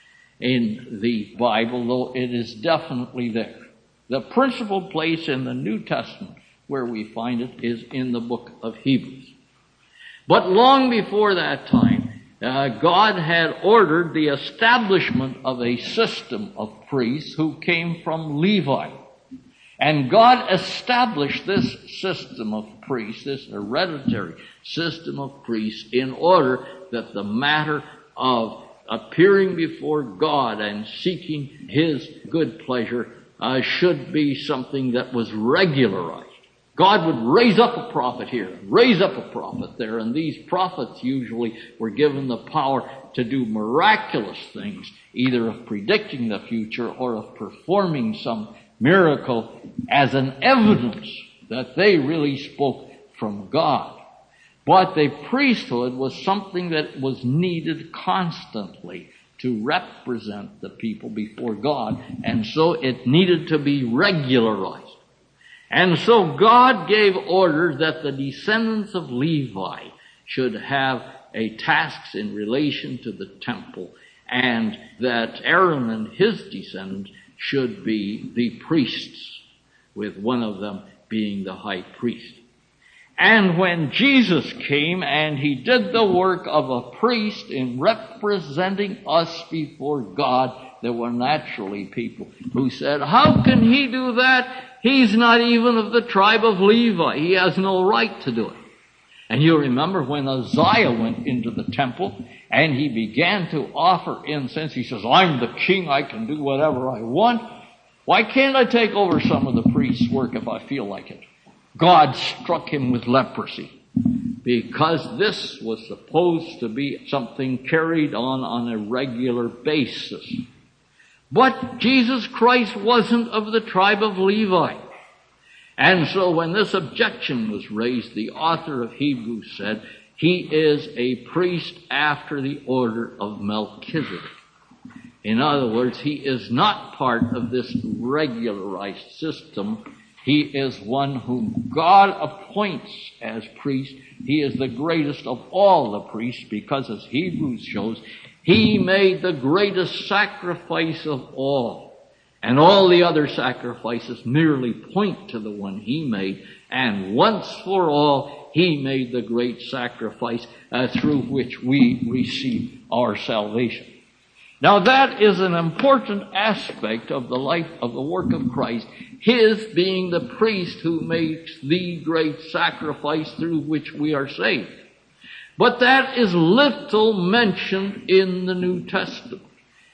in the Bible, though it is definitely there. The principal place in the New Testament where we find it is in the book of Hebrews. But long before that time, uh, God had ordered the establishment of a system of priests who came from Levi. And God established this system of priests, this hereditary system of priests, in order that the matter of appearing before God and seeking His good pleasure uh, should be something that was regularized. God would raise up a prophet here, raise up a prophet there, and these prophets usually were given the power to do miraculous things, either of predicting the future or of performing some miracle as an evidence that they really spoke from God. But the priesthood was something that was needed constantly to represent the people before God, and so it needed to be regularized. And so God gave order that the descendants of Levi should have a task in relation to the temple, and that Aaron and his descendants should be the priests, with one of them being the high priest. And when Jesus came and he did the work of a priest in representing us before God, there were naturally people who said, how can he do that? He's not even of the tribe of Levi. He has no right to do it. And you remember when Uzziah went into the temple and he began to offer incense, he says, I'm the king, I can do whatever I want. Why can't I take over some of the priest's work if I feel like it? God struck him with leprosy because this was supposed to be something carried on on a regular basis. But Jesus Christ wasn't of the tribe of Levi. And so when this objection was raised, the author of Hebrews said, he is a priest after the order of Melchizedek. In other words, he is not part of this regularized system. He is one whom God appoints as priest. He is the greatest of all the priests because, as Hebrews shows, he made the greatest sacrifice of all. And all the other sacrifices merely point to the one he made. And once for all, he made the great sacrifice uh, through which we receive our salvation. Now that is an important aspect of the life of the work of Christ, his being the priest who makes the great sacrifice through which we are saved. But that is little mentioned in the New Testament.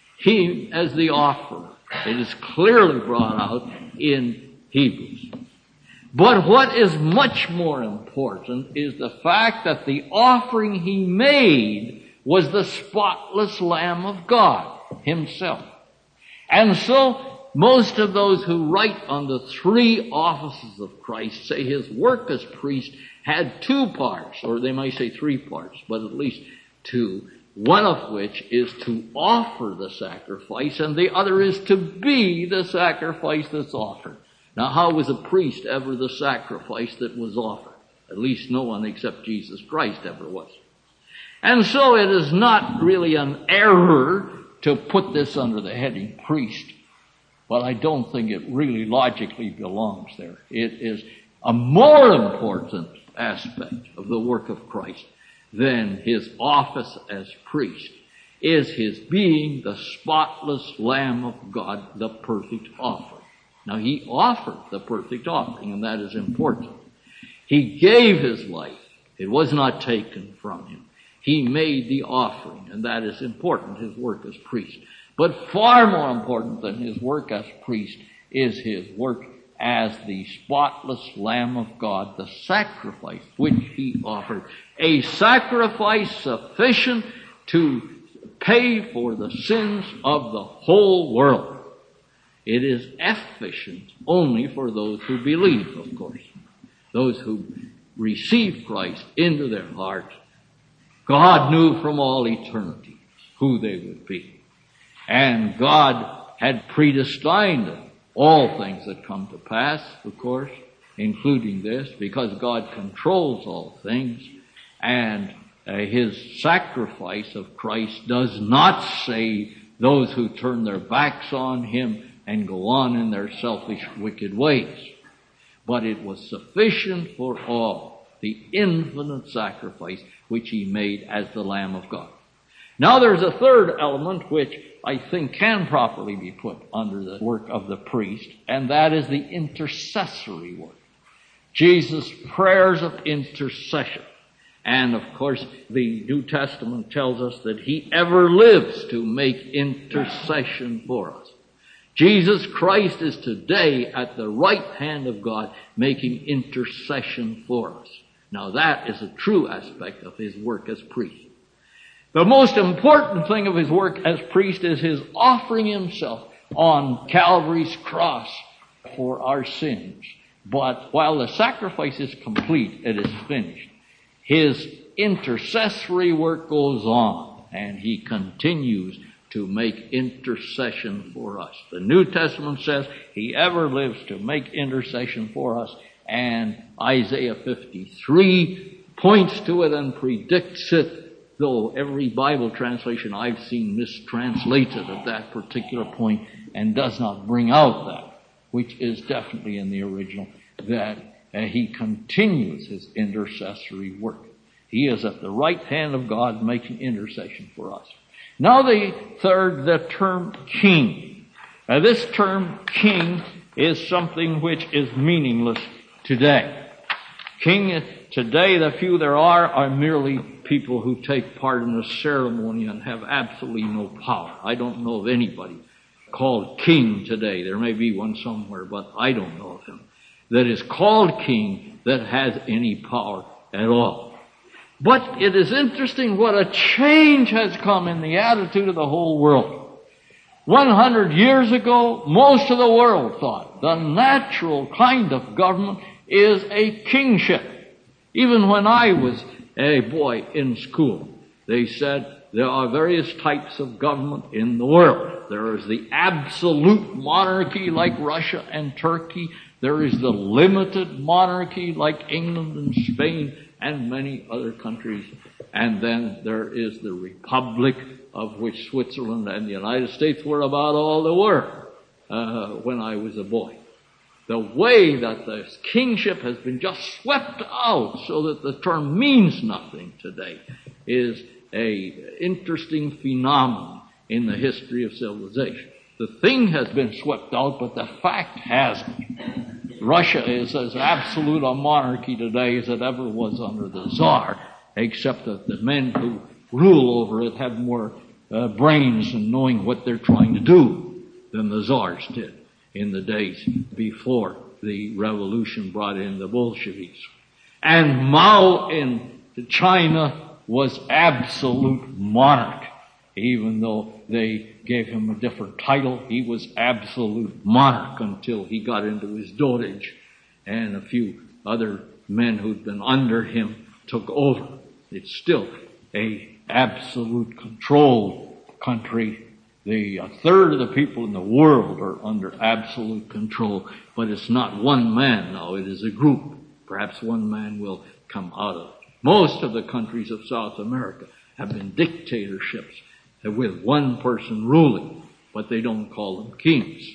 He as the offerer. It is clearly brought out in Hebrews. But what is much more important is the fact that the offering he made was the spotless Lamb of God himself. And so most of those who write on the three offices of Christ say his work as priest had two parts, or they might say three parts, but at least two, one of which is to offer the sacrifice, and the other is to be the sacrifice that's offered. Now, how was a priest ever the sacrifice that was offered? At least no one except Jesus Christ ever was. And so it is not really an error to put this under the heading priest, but I don't think it really logically belongs there. It is a more important aspect of the work of Christ than his office as priest is his being the spotless Lamb of God, the perfect offering. Now, he offered the perfect offering, and that is important. He gave his life. It was not taken from him. He made the offering, and that is important, his work as priest. But far more important than his work as priest is his work as the spotless Lamb of God, the sacrifice which he offered. A sacrifice sufficient to pay for the sins of the whole world. It is efficient only for those who believe, of course. Those who receive Christ into their hearts God knew from all eternity who they would be. And God had predestined all things that come to pass, of course, including this, because God controls all things. And uh, his sacrifice of Christ does not save those who turn their backs on him and go on in their selfish, wicked ways. But it was sufficient for all, the infinite sacrifice which he made as the Lamb of God. Now there's a third element which I think can properly be put under the work of the priest, and that is the intercessory work. Jesus' prayers of intercession. And of course, the New Testament tells us that he ever lives to make intercession for us. Jesus Christ is today at the right hand of God making intercession for us. Now that is a true aspect of his work as priest. The most important thing of his work as priest is his offering himself on Calvary's cross for our sins. But while the sacrifice is complete, it is finished, his intercessory work goes on, and he continues to make intercession for us. The New Testament says he ever lives to make intercession for us, and Isaiah fifty-three points to it and predicts it, though every Bible translation I've seen mistranslated at that particular point and does not bring out that, which is definitely in the original, that uh, he continues his intercessory work. He is at the right hand of God making intercession for us. Now the third, the term king. Now this term king is something which is meaningless today. King, today the few there are are merely people who take part in a ceremony and have absolutely no power. I don't know of anybody called king today. There may be one somewhere, but I don't know of him that is called king that has any power at all. But it is interesting what a change has come in the attitude of the whole world. One hundred years ago, most of the world thought the natural kind of government is a kingship. Even when I was a boy in school, they said there are various types of government in the world. There is the absolute monarchy like Russia and Turkey. There is the limited monarchy like England and Spain and many other countries. And then there is the republic, of which Switzerland and the United States were about all the world uh, when I was a boy. The way that the kingship has been just swept out so that the term means nothing today is a interesting phenomenon in the history of civilization. The thing has been swept out, but the fact hasn't. Russia is as absolute a monarchy today as it ever was under the Tsar, except that the men who rule over it have more uh, brains in knowing what they're trying to do than the Tsars did in the days before the revolution brought in the Bolsheviks. And Mao in China was absolute monarch. Even though they gave him a different title, he was absolute monarch until he got into his dotage and a few other men who'd been under him took over. It's still a absolute controlled country. The a third of the people in the world are under absolute control, but it's not one man now, it is a group. Perhaps one man will come out of it. Most of the countries of South America have been dictatorships with one person ruling, but they don't call them kings.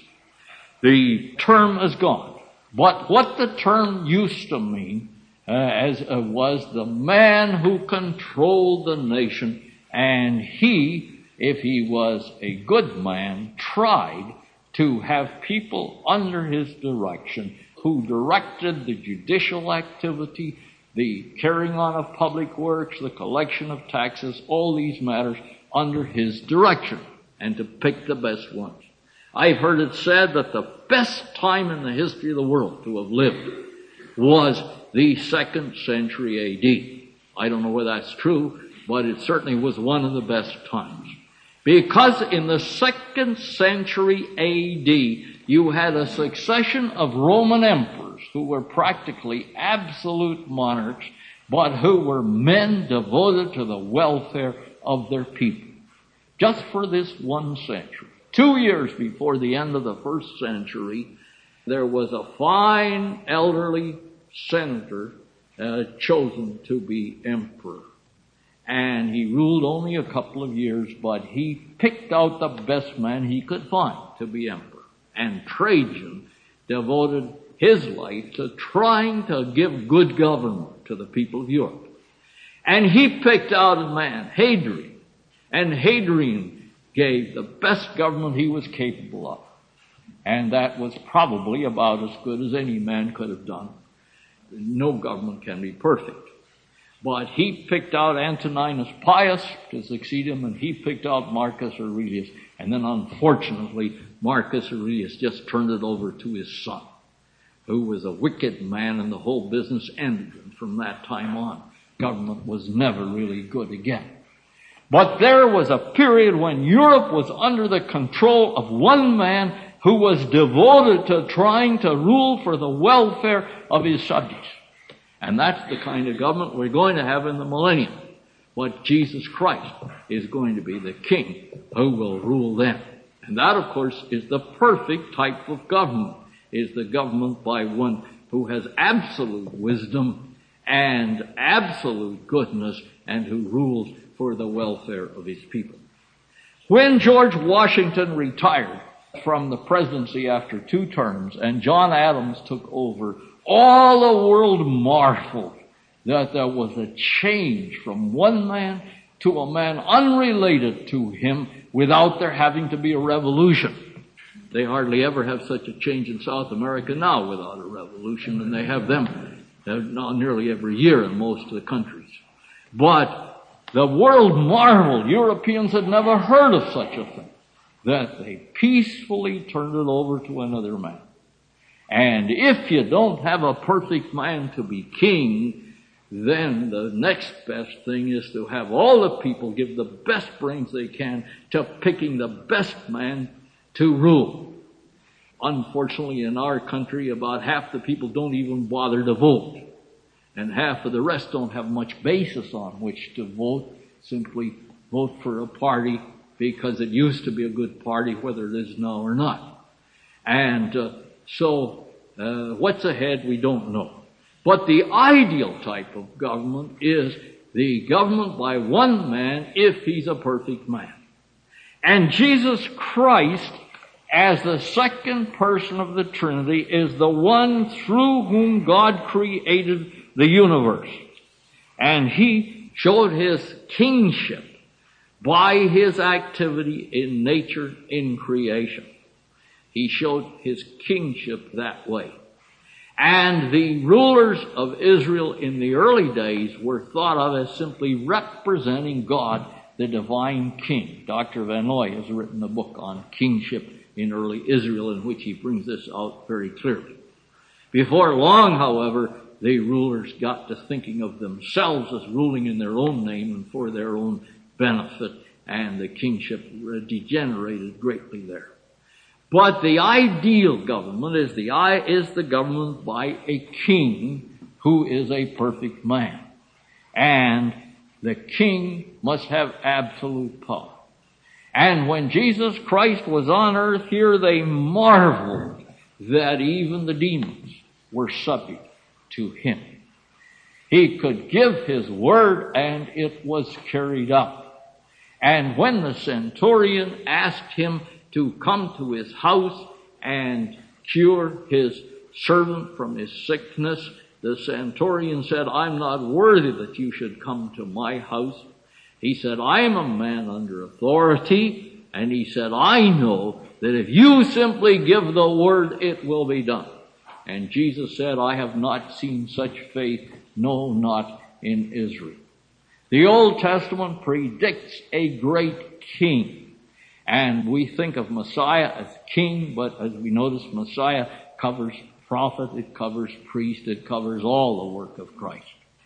The term is gone. But what the term used to mean uh, as uh, was the man who controlled the nation, and he, if he was a good man, tried to have people under his direction who directed the judicial activity, the carrying on of public works, the collection of taxes, all these matters under his direction, and to pick the best ones. I've heard it said that the best time in the history of the world to have lived was the second century A D. I don't know whether that's true, but it certainly was one of the best times. Because in the second century A D, you had a succession of Roman emperors who were practically absolute monarchs, but who were men devoted to the welfare of their people. Just for this one century. Two years before the end of the first century, there was a fine elderly senator uh, chosen to be emperor. And he ruled only a couple of years, but he picked out the best man he could find to be emperor. And Trajan devoted his life to trying to give good government to the people of Europe. And he picked out a man, Hadrian. And Hadrian gave the best government he was capable of. And that was probably about as good as any man could have done. No government can be perfect. But he picked out Antoninus Pius to succeed him, and he picked out Marcus Aurelius. And then unfortunately, Marcus Aurelius just turned it over to his son, who was a wicked man, and the whole business ended. And from that time on, government was never really good again. But there was a period when Europe was under the control of one man who was devoted to trying to rule for the welfare of his subjects. And that's the kind of government we're going to have in the millennium. But Jesus Christ is going to be the king who will rule them. And that, of course, is the perfect type of government, is the government by one who has absolute wisdom and absolute goodness and who rules for the welfare of his people. When George Washington retired from the presidency after two terms and John Adams took over, all the world marveled that there was a change from one man to a man unrelated to him without there having to be a revolution. They hardly ever have such a change in South America now without a revolution, and they have them nearly every year in most of the countries. But the world marveled. Europeans had never heard of such a thing, that they peacefully turned it over to another man. And if you don't have a perfect man to be king, then the next best thing is to have all the people give the best brains they can to picking the best man to rule. Unfortunately, in our country, about half the people don't even bother to vote. And half of the rest don't have much basis on which to vote, simply vote for a party because it used to be a good party, whether it is now or not. And uh, so uh, what's ahead, we don't know. But the ideal type of government is the government by one man if he's a perfect man. And Jesus Christ, as the second person of the Trinity, is the one through whom God created the universe. And he showed his kingship by his activity in nature, in creation. He showed his kingship that way. And the rulers of Israel in the early days were thought of as simply representing God, the divine king. Doctor Van Noy has written a book on kingship in early Israel in which he brings this out very clearly. Before long, however, the rulers got to thinking of themselves as ruling in their own name and for their own benefit, and the kingship degenerated greatly there. But the ideal government is the is the government by a king who is a perfect man. And the king must have absolute power. And when Jesus Christ was on earth here, they marveled that even the demons were subject to him. He could give his word and it was carried out. And when the centurion asked him to come to his house and cure his servant from his sickness, the centurion said, "I'm not worthy that you should come to my house." He said, "I am a man under authority." And he said, "I know that if you simply give the word, it will be done." And Jesus said, "I have not seen such faith, no, not in Israel." The Old Testament predicts a great king. And we think of Messiah as king, but as we notice, Messiah covers prophet, it covers priest, it covers all the work of Christ.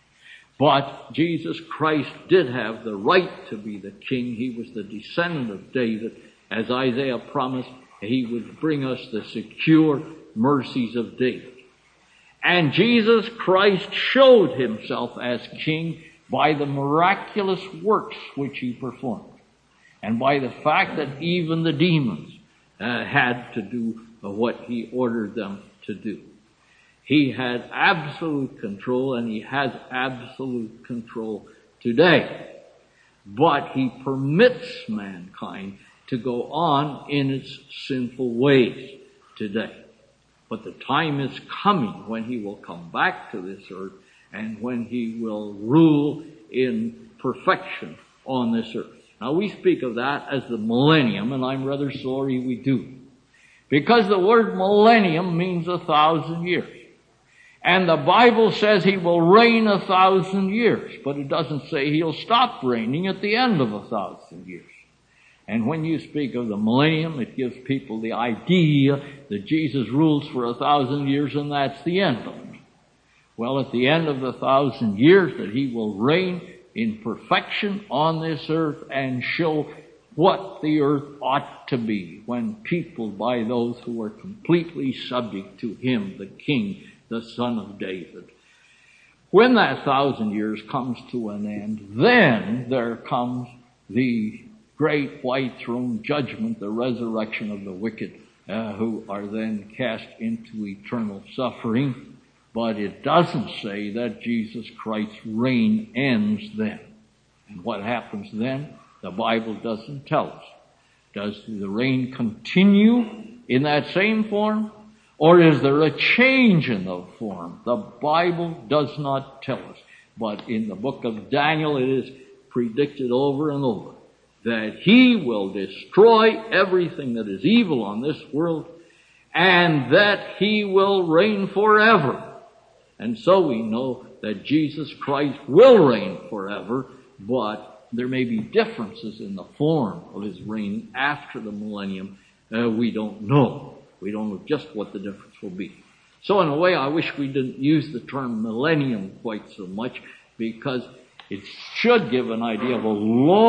But Jesus Christ did have the right to be the king. He was the descendant of David. As Isaiah promised, he would bring us the secure mercies of David. And Jesus Christ showed himself as king by the miraculous works which he performed, and by the fact that even the demons uh, had to do what he ordered them to do. He had absolute control, and he has absolute control today. But he permits mankind to go on in its sinful ways today. But the time is coming when he will come back to this earth, and when he will rule in perfection on this earth. Now we speak of that as the millennium, and I'm rather sorry we do. Because the word millennium means a thousand years. And the Bible says he will reign a thousand years, but it doesn't say he'll stop reigning at the end of a thousand years. And when you speak of the millennium, it gives people the idea that Jesus rules for a thousand years and that's the end of it. Well, at the end of the thousand years, that he will reign in perfection on this earth and show what the earth ought to be when peopled by those who are completely subject to him, the King, the Son of David. When that thousand years comes to an end, then there comes the great white throne judgment, the resurrection of the wicked, uh, who are then cast into eternal suffering. But it doesn't say that Jesus Christ's reign ends then. And what happens then? The Bible doesn't tell us. Does the reign continue in that same form? Or is there a change in the form? The Bible does not tell us. But in the book of Daniel, it is predicted over and over that he will destroy everything that is evil on this world, and that he will reign forever. And so we know that Jesus Christ will reign forever, but there may be differences in the form of his reign after the millennium. Uh, we don't know. We don't know just what the difference will be. So in a way, I wish we didn't use the term millennium quite so much, because it should give an idea of a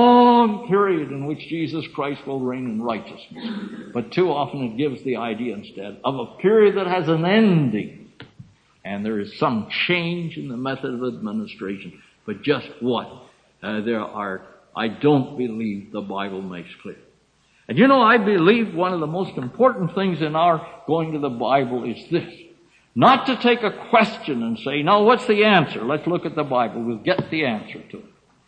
long period in which Jesus Christ will reign in righteousness. But too often it gives the idea instead of a period that has an ending. And there is some change in the method of administration. But just what? Uh, there are, I don't believe the Bible makes clear. And you know, I believe one of the most important things in our going to the Bible is this. Not to take a question and say, no, what's the answer? Let's look at the Bible. We'll get the answer to it.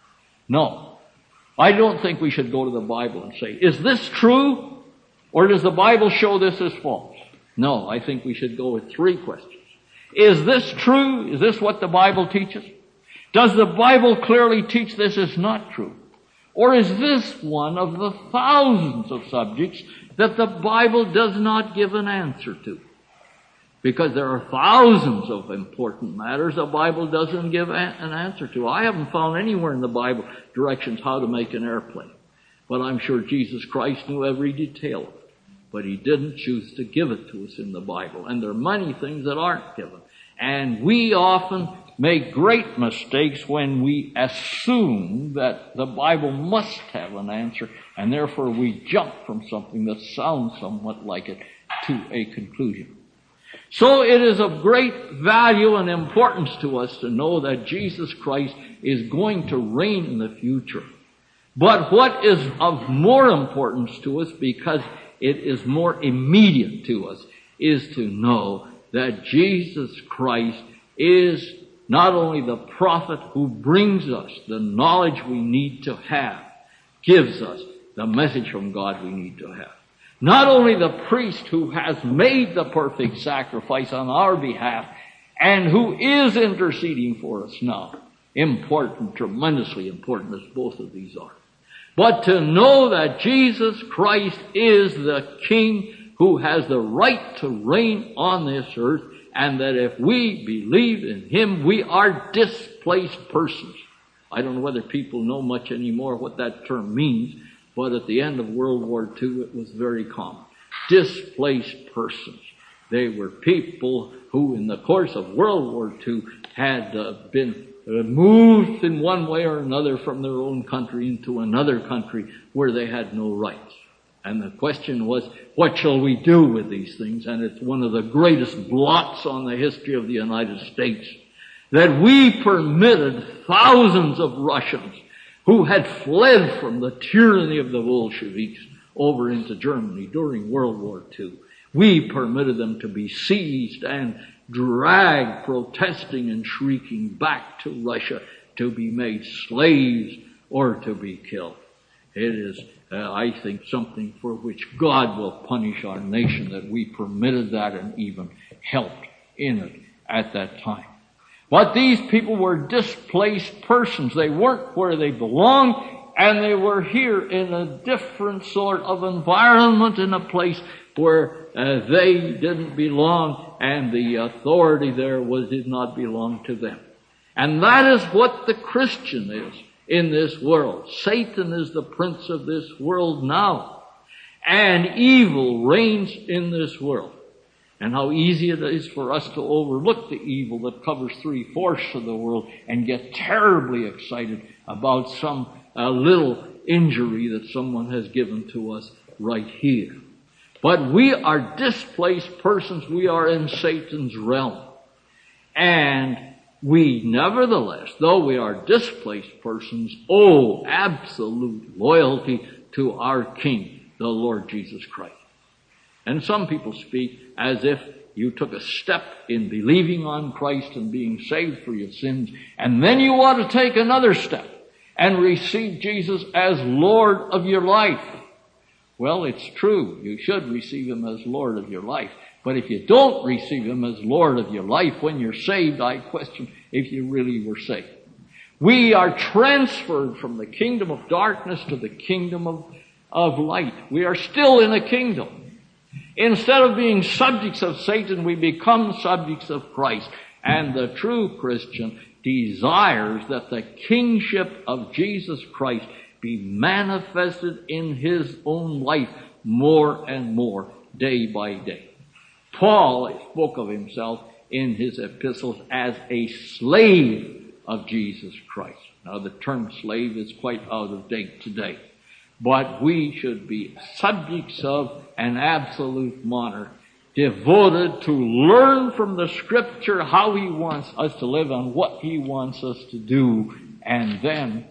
No. I don't think we should go to the Bible and say, is this true? Or does the Bible show this as false? No, I think we should go with three questions. Is this true? Is this what the Bible teaches? Does the Bible clearly teach this is not true? Or is this one of the thousands of subjects that the Bible does not give an answer to? Because there are thousands of important matters the Bible doesn't give an answer to. I haven't found anywhere in the Bible directions how to make an airplane. But I'm sure Jesus Christ knew every detail of it. But he didn't choose to give it to us in the Bible. And there are many things that aren't given. And we often make great mistakes when we assume that the Bible must have an answer, and therefore we jump from something that sounds somewhat like it to a conclusion. So it is of great value and importance to us to know that Jesus Christ is going to reign in the future. But what is of more importance to us, because it is more immediate to us, is to know that Jesus Christ is not only the prophet who brings us the knowledge we need to have, gives us the message from God we need to have. Not only the priest who has made the perfect sacrifice on our behalf and who is interceding for us now. Important, tremendously important as both of these are. But to know that Jesus Christ is the King who has the right to reign on this earth, and that if we believe in him, we are displaced persons. I don't know whether people know much anymore what that term means, but at the end of World War Two, it was very common. Displaced persons. They were people who, in the course of World War Two, had uh, been uh, moved in one way or another from their own country into another country where they had no rights. And the question was, what shall we do with these things? And it's one of the greatest blots on the history of the United States, that we permitted thousands of Russians who had fled from the tyranny of the Bolsheviks over into Germany during World War Two. We permitted them to be seized and dragged, protesting and shrieking, back to Russia to be made slaves or to be killed. It is, uh, I think, something for which God will punish our nation, that we permitted that and even helped in it at that time. But these people were displaced persons. They weren't where they belonged, and they were here in a different sort of environment, in a place where uh, they didn't belong, and the authority there was did not belong to them. And that is what the Christian is in this world. Satan is the prince of this world now, and evil reigns in this world. And how easy it is for us to overlook the evil that covers three-fourths of the world and get terribly excited about some uh, little injury that someone has given to us right here. But we are displaced persons. We are in Satan's realm. And we, nevertheless, though we are displaced persons, owe absolute loyalty to our King, the Lord Jesus Christ. And some people speak as if you took a step in believing on Christ and being saved for your sins, and then you ought to take another step and receive Jesus as Lord of your life. Well, it's true. You should receive Him as Lord of your life. But if you don't receive Him as Lord of your life when you're saved, I question if you really were saved. We are transferred from the kingdom of darkness to the kingdom of, of light. We are still in a kingdom. Instead of being subjects of Satan, we become subjects of Christ. And the true Christian desires that the kingship of Jesus Christ be manifested in his own life more and more, day by day. Paul spoke of himself in his epistles as a slave of Jesus Christ. Now, the term slave is quite out of date today. But we should be subjects of an absolute monarch, devoted to learn from the Scripture how He wants us to live and what He wants us to do, and then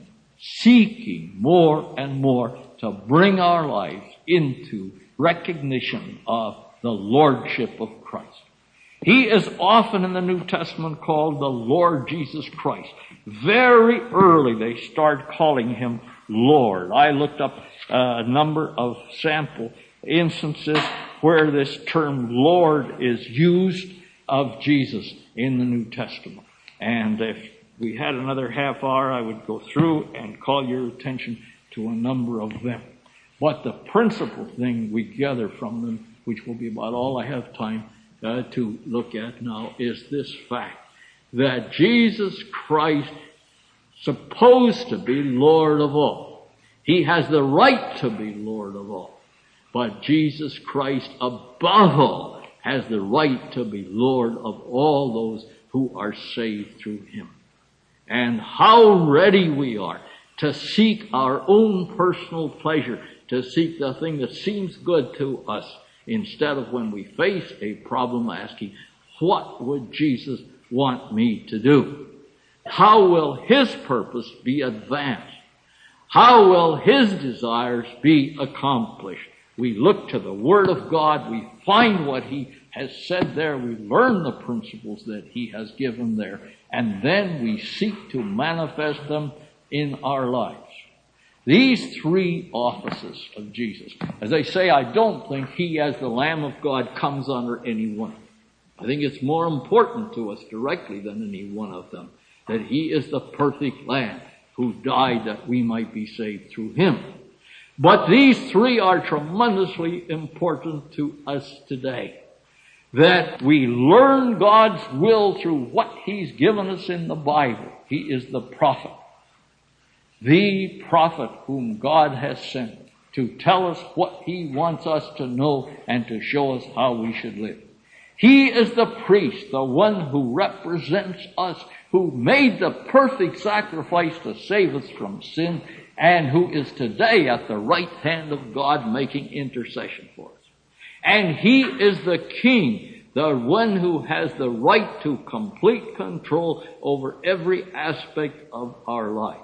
seeking more and more to bring our lives into recognition of the Lordship of Christ. He is often in the New Testament called the Lord Jesus Christ. Very early they start calling Him Lord. I looked up a number of sample instances where this term Lord is used of Jesus in the New Testament. And if we had another half hour, I would go through and call your attention to a number of them. But the principal thing we gather from them, which will be about all I have time uh, to look at now, is this fact, that Jesus Christ supposed to be Lord of all. He has the right to be Lord of all. But Jesus Christ, above all, has the right to be Lord of all those who are saved through Him. And how ready we are to seek our own personal pleasure, to seek the thing that seems good to us, instead of when we face a problem asking, what would Jesus want me to do? How will His purpose be advanced? How will His desires be accomplished? We look to the Word of God. We find what He has said there. We learn the principles that He has given there. And then we seek to manifest them in our lives. These three offices of Jesus, as I say, I don't think He as the Lamb of God comes under any one. I think it's more important to us directly than any one of them, that He is the perfect Lamb who died that we might be saved through Him. But these three are tremendously important to us today. That we learn God's will through what He's given us in the Bible. He is the prophet. The prophet whom God has sent to tell us what He wants us to know and to show us how we should live. He is the priest, the one who represents us, who made the perfect sacrifice to save us from sin, and who is today at the right hand of God making intercession for us. And he is the King, the one who has the right to complete control over every aspect of our lives.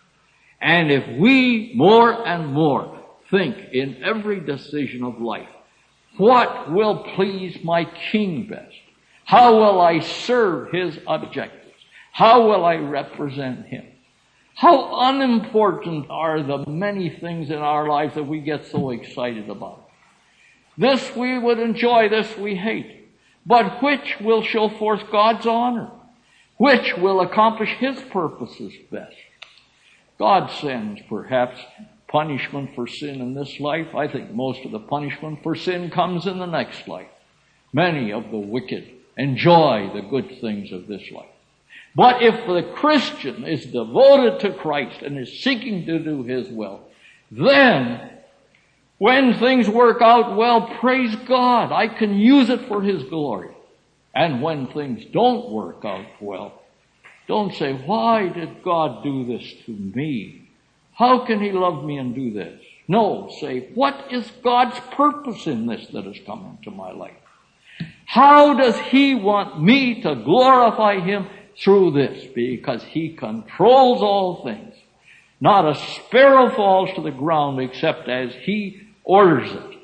And if we more and more think in every decision of life, what will please my King best? How will I serve his objectives? How will I represent him? How unimportant are the many things in our lives that we get so excited about? This we would enjoy, this we hate. But which will show forth God's honor? Which will accomplish his purposes best? God sends perhaps punishment for sin in this life. I think most of the punishment for sin comes in the next life. Many of the wicked enjoy the good things of this life. But if the Christian is devoted to Christ and is seeking to do his will, then when things work out well, praise God, I can use it for his glory. And when things don't work out well, don't say, why did God do this to me? How can he love me and do this? No, say, what is God's purpose in this that has come into my life? How does he want me to glorify him through this? Because he controls all things. Not a sparrow falls to the ground except as he orders it.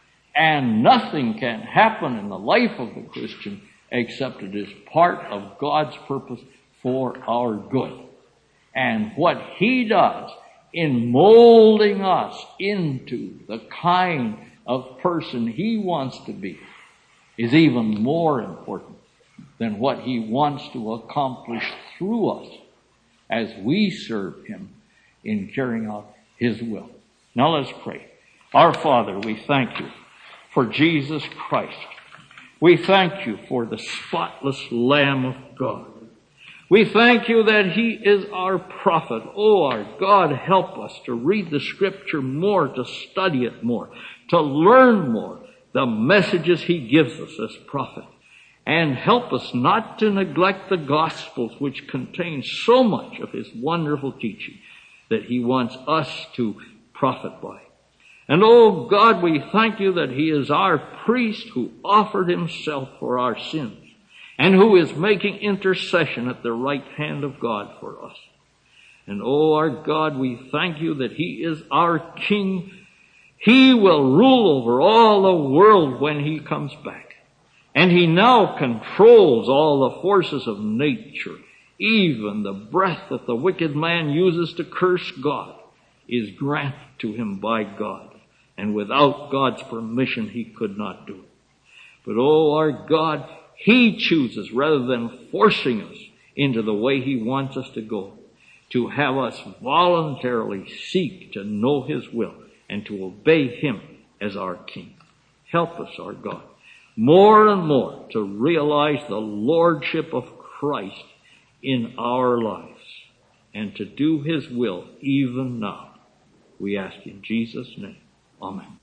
And nothing can happen in the life of the Christian except it is part of God's purpose for our good. And what he does in molding us into the kind of person he wants to be is even more important than what he wants to accomplish through us as we serve him in carrying out his will. Now let's pray. Our Father, we thank you for Jesus Christ. We thank you for the spotless Lamb of God. We thank you that he is our prophet. Oh, our God, help us to read the Scripture more, to study it more, to learn more the messages he gives us as prophet. And help us not to neglect the Gospels, which contain so much of his wonderful teaching that he wants us to profit by. And oh God, we thank you that he is our priest who offered himself for our sins and who is making intercession at the right hand of God for us. And oh our God, we thank you that he is our King. He will rule over all the world when he comes back. And he now controls all the forces of nature. Even the breath that the wicked man uses to curse God is granted to him by God. And without God's permission, he could not do it. But oh, our God, he chooses, rather than forcing us into the way he wants us to go, to have us voluntarily seek to know his will and to obey him as our King. Help us, our God, more and more to realize the lordship of Christ in our lives and to do his will even now. We ask in Jesus' name. Amen.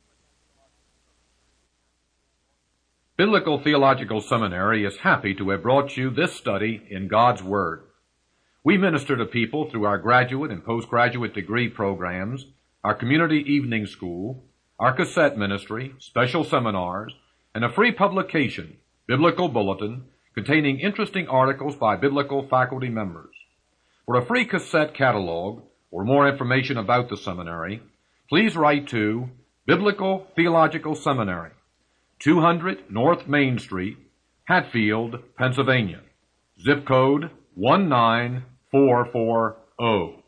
Biblical Theological Seminary is happy to have brought you this study in God's Word. We minister to people through our graduate and postgraduate degree programs, our community evening school, our cassette ministry, special seminars, and a free publication, Biblical Bulletin, containing interesting articles by biblical faculty members. For a free cassette catalog or more information about the seminary, please write to Biblical Theological Seminary, two hundred North Main Street, Hatfield, Pennsylvania, zip code one nine four four zero.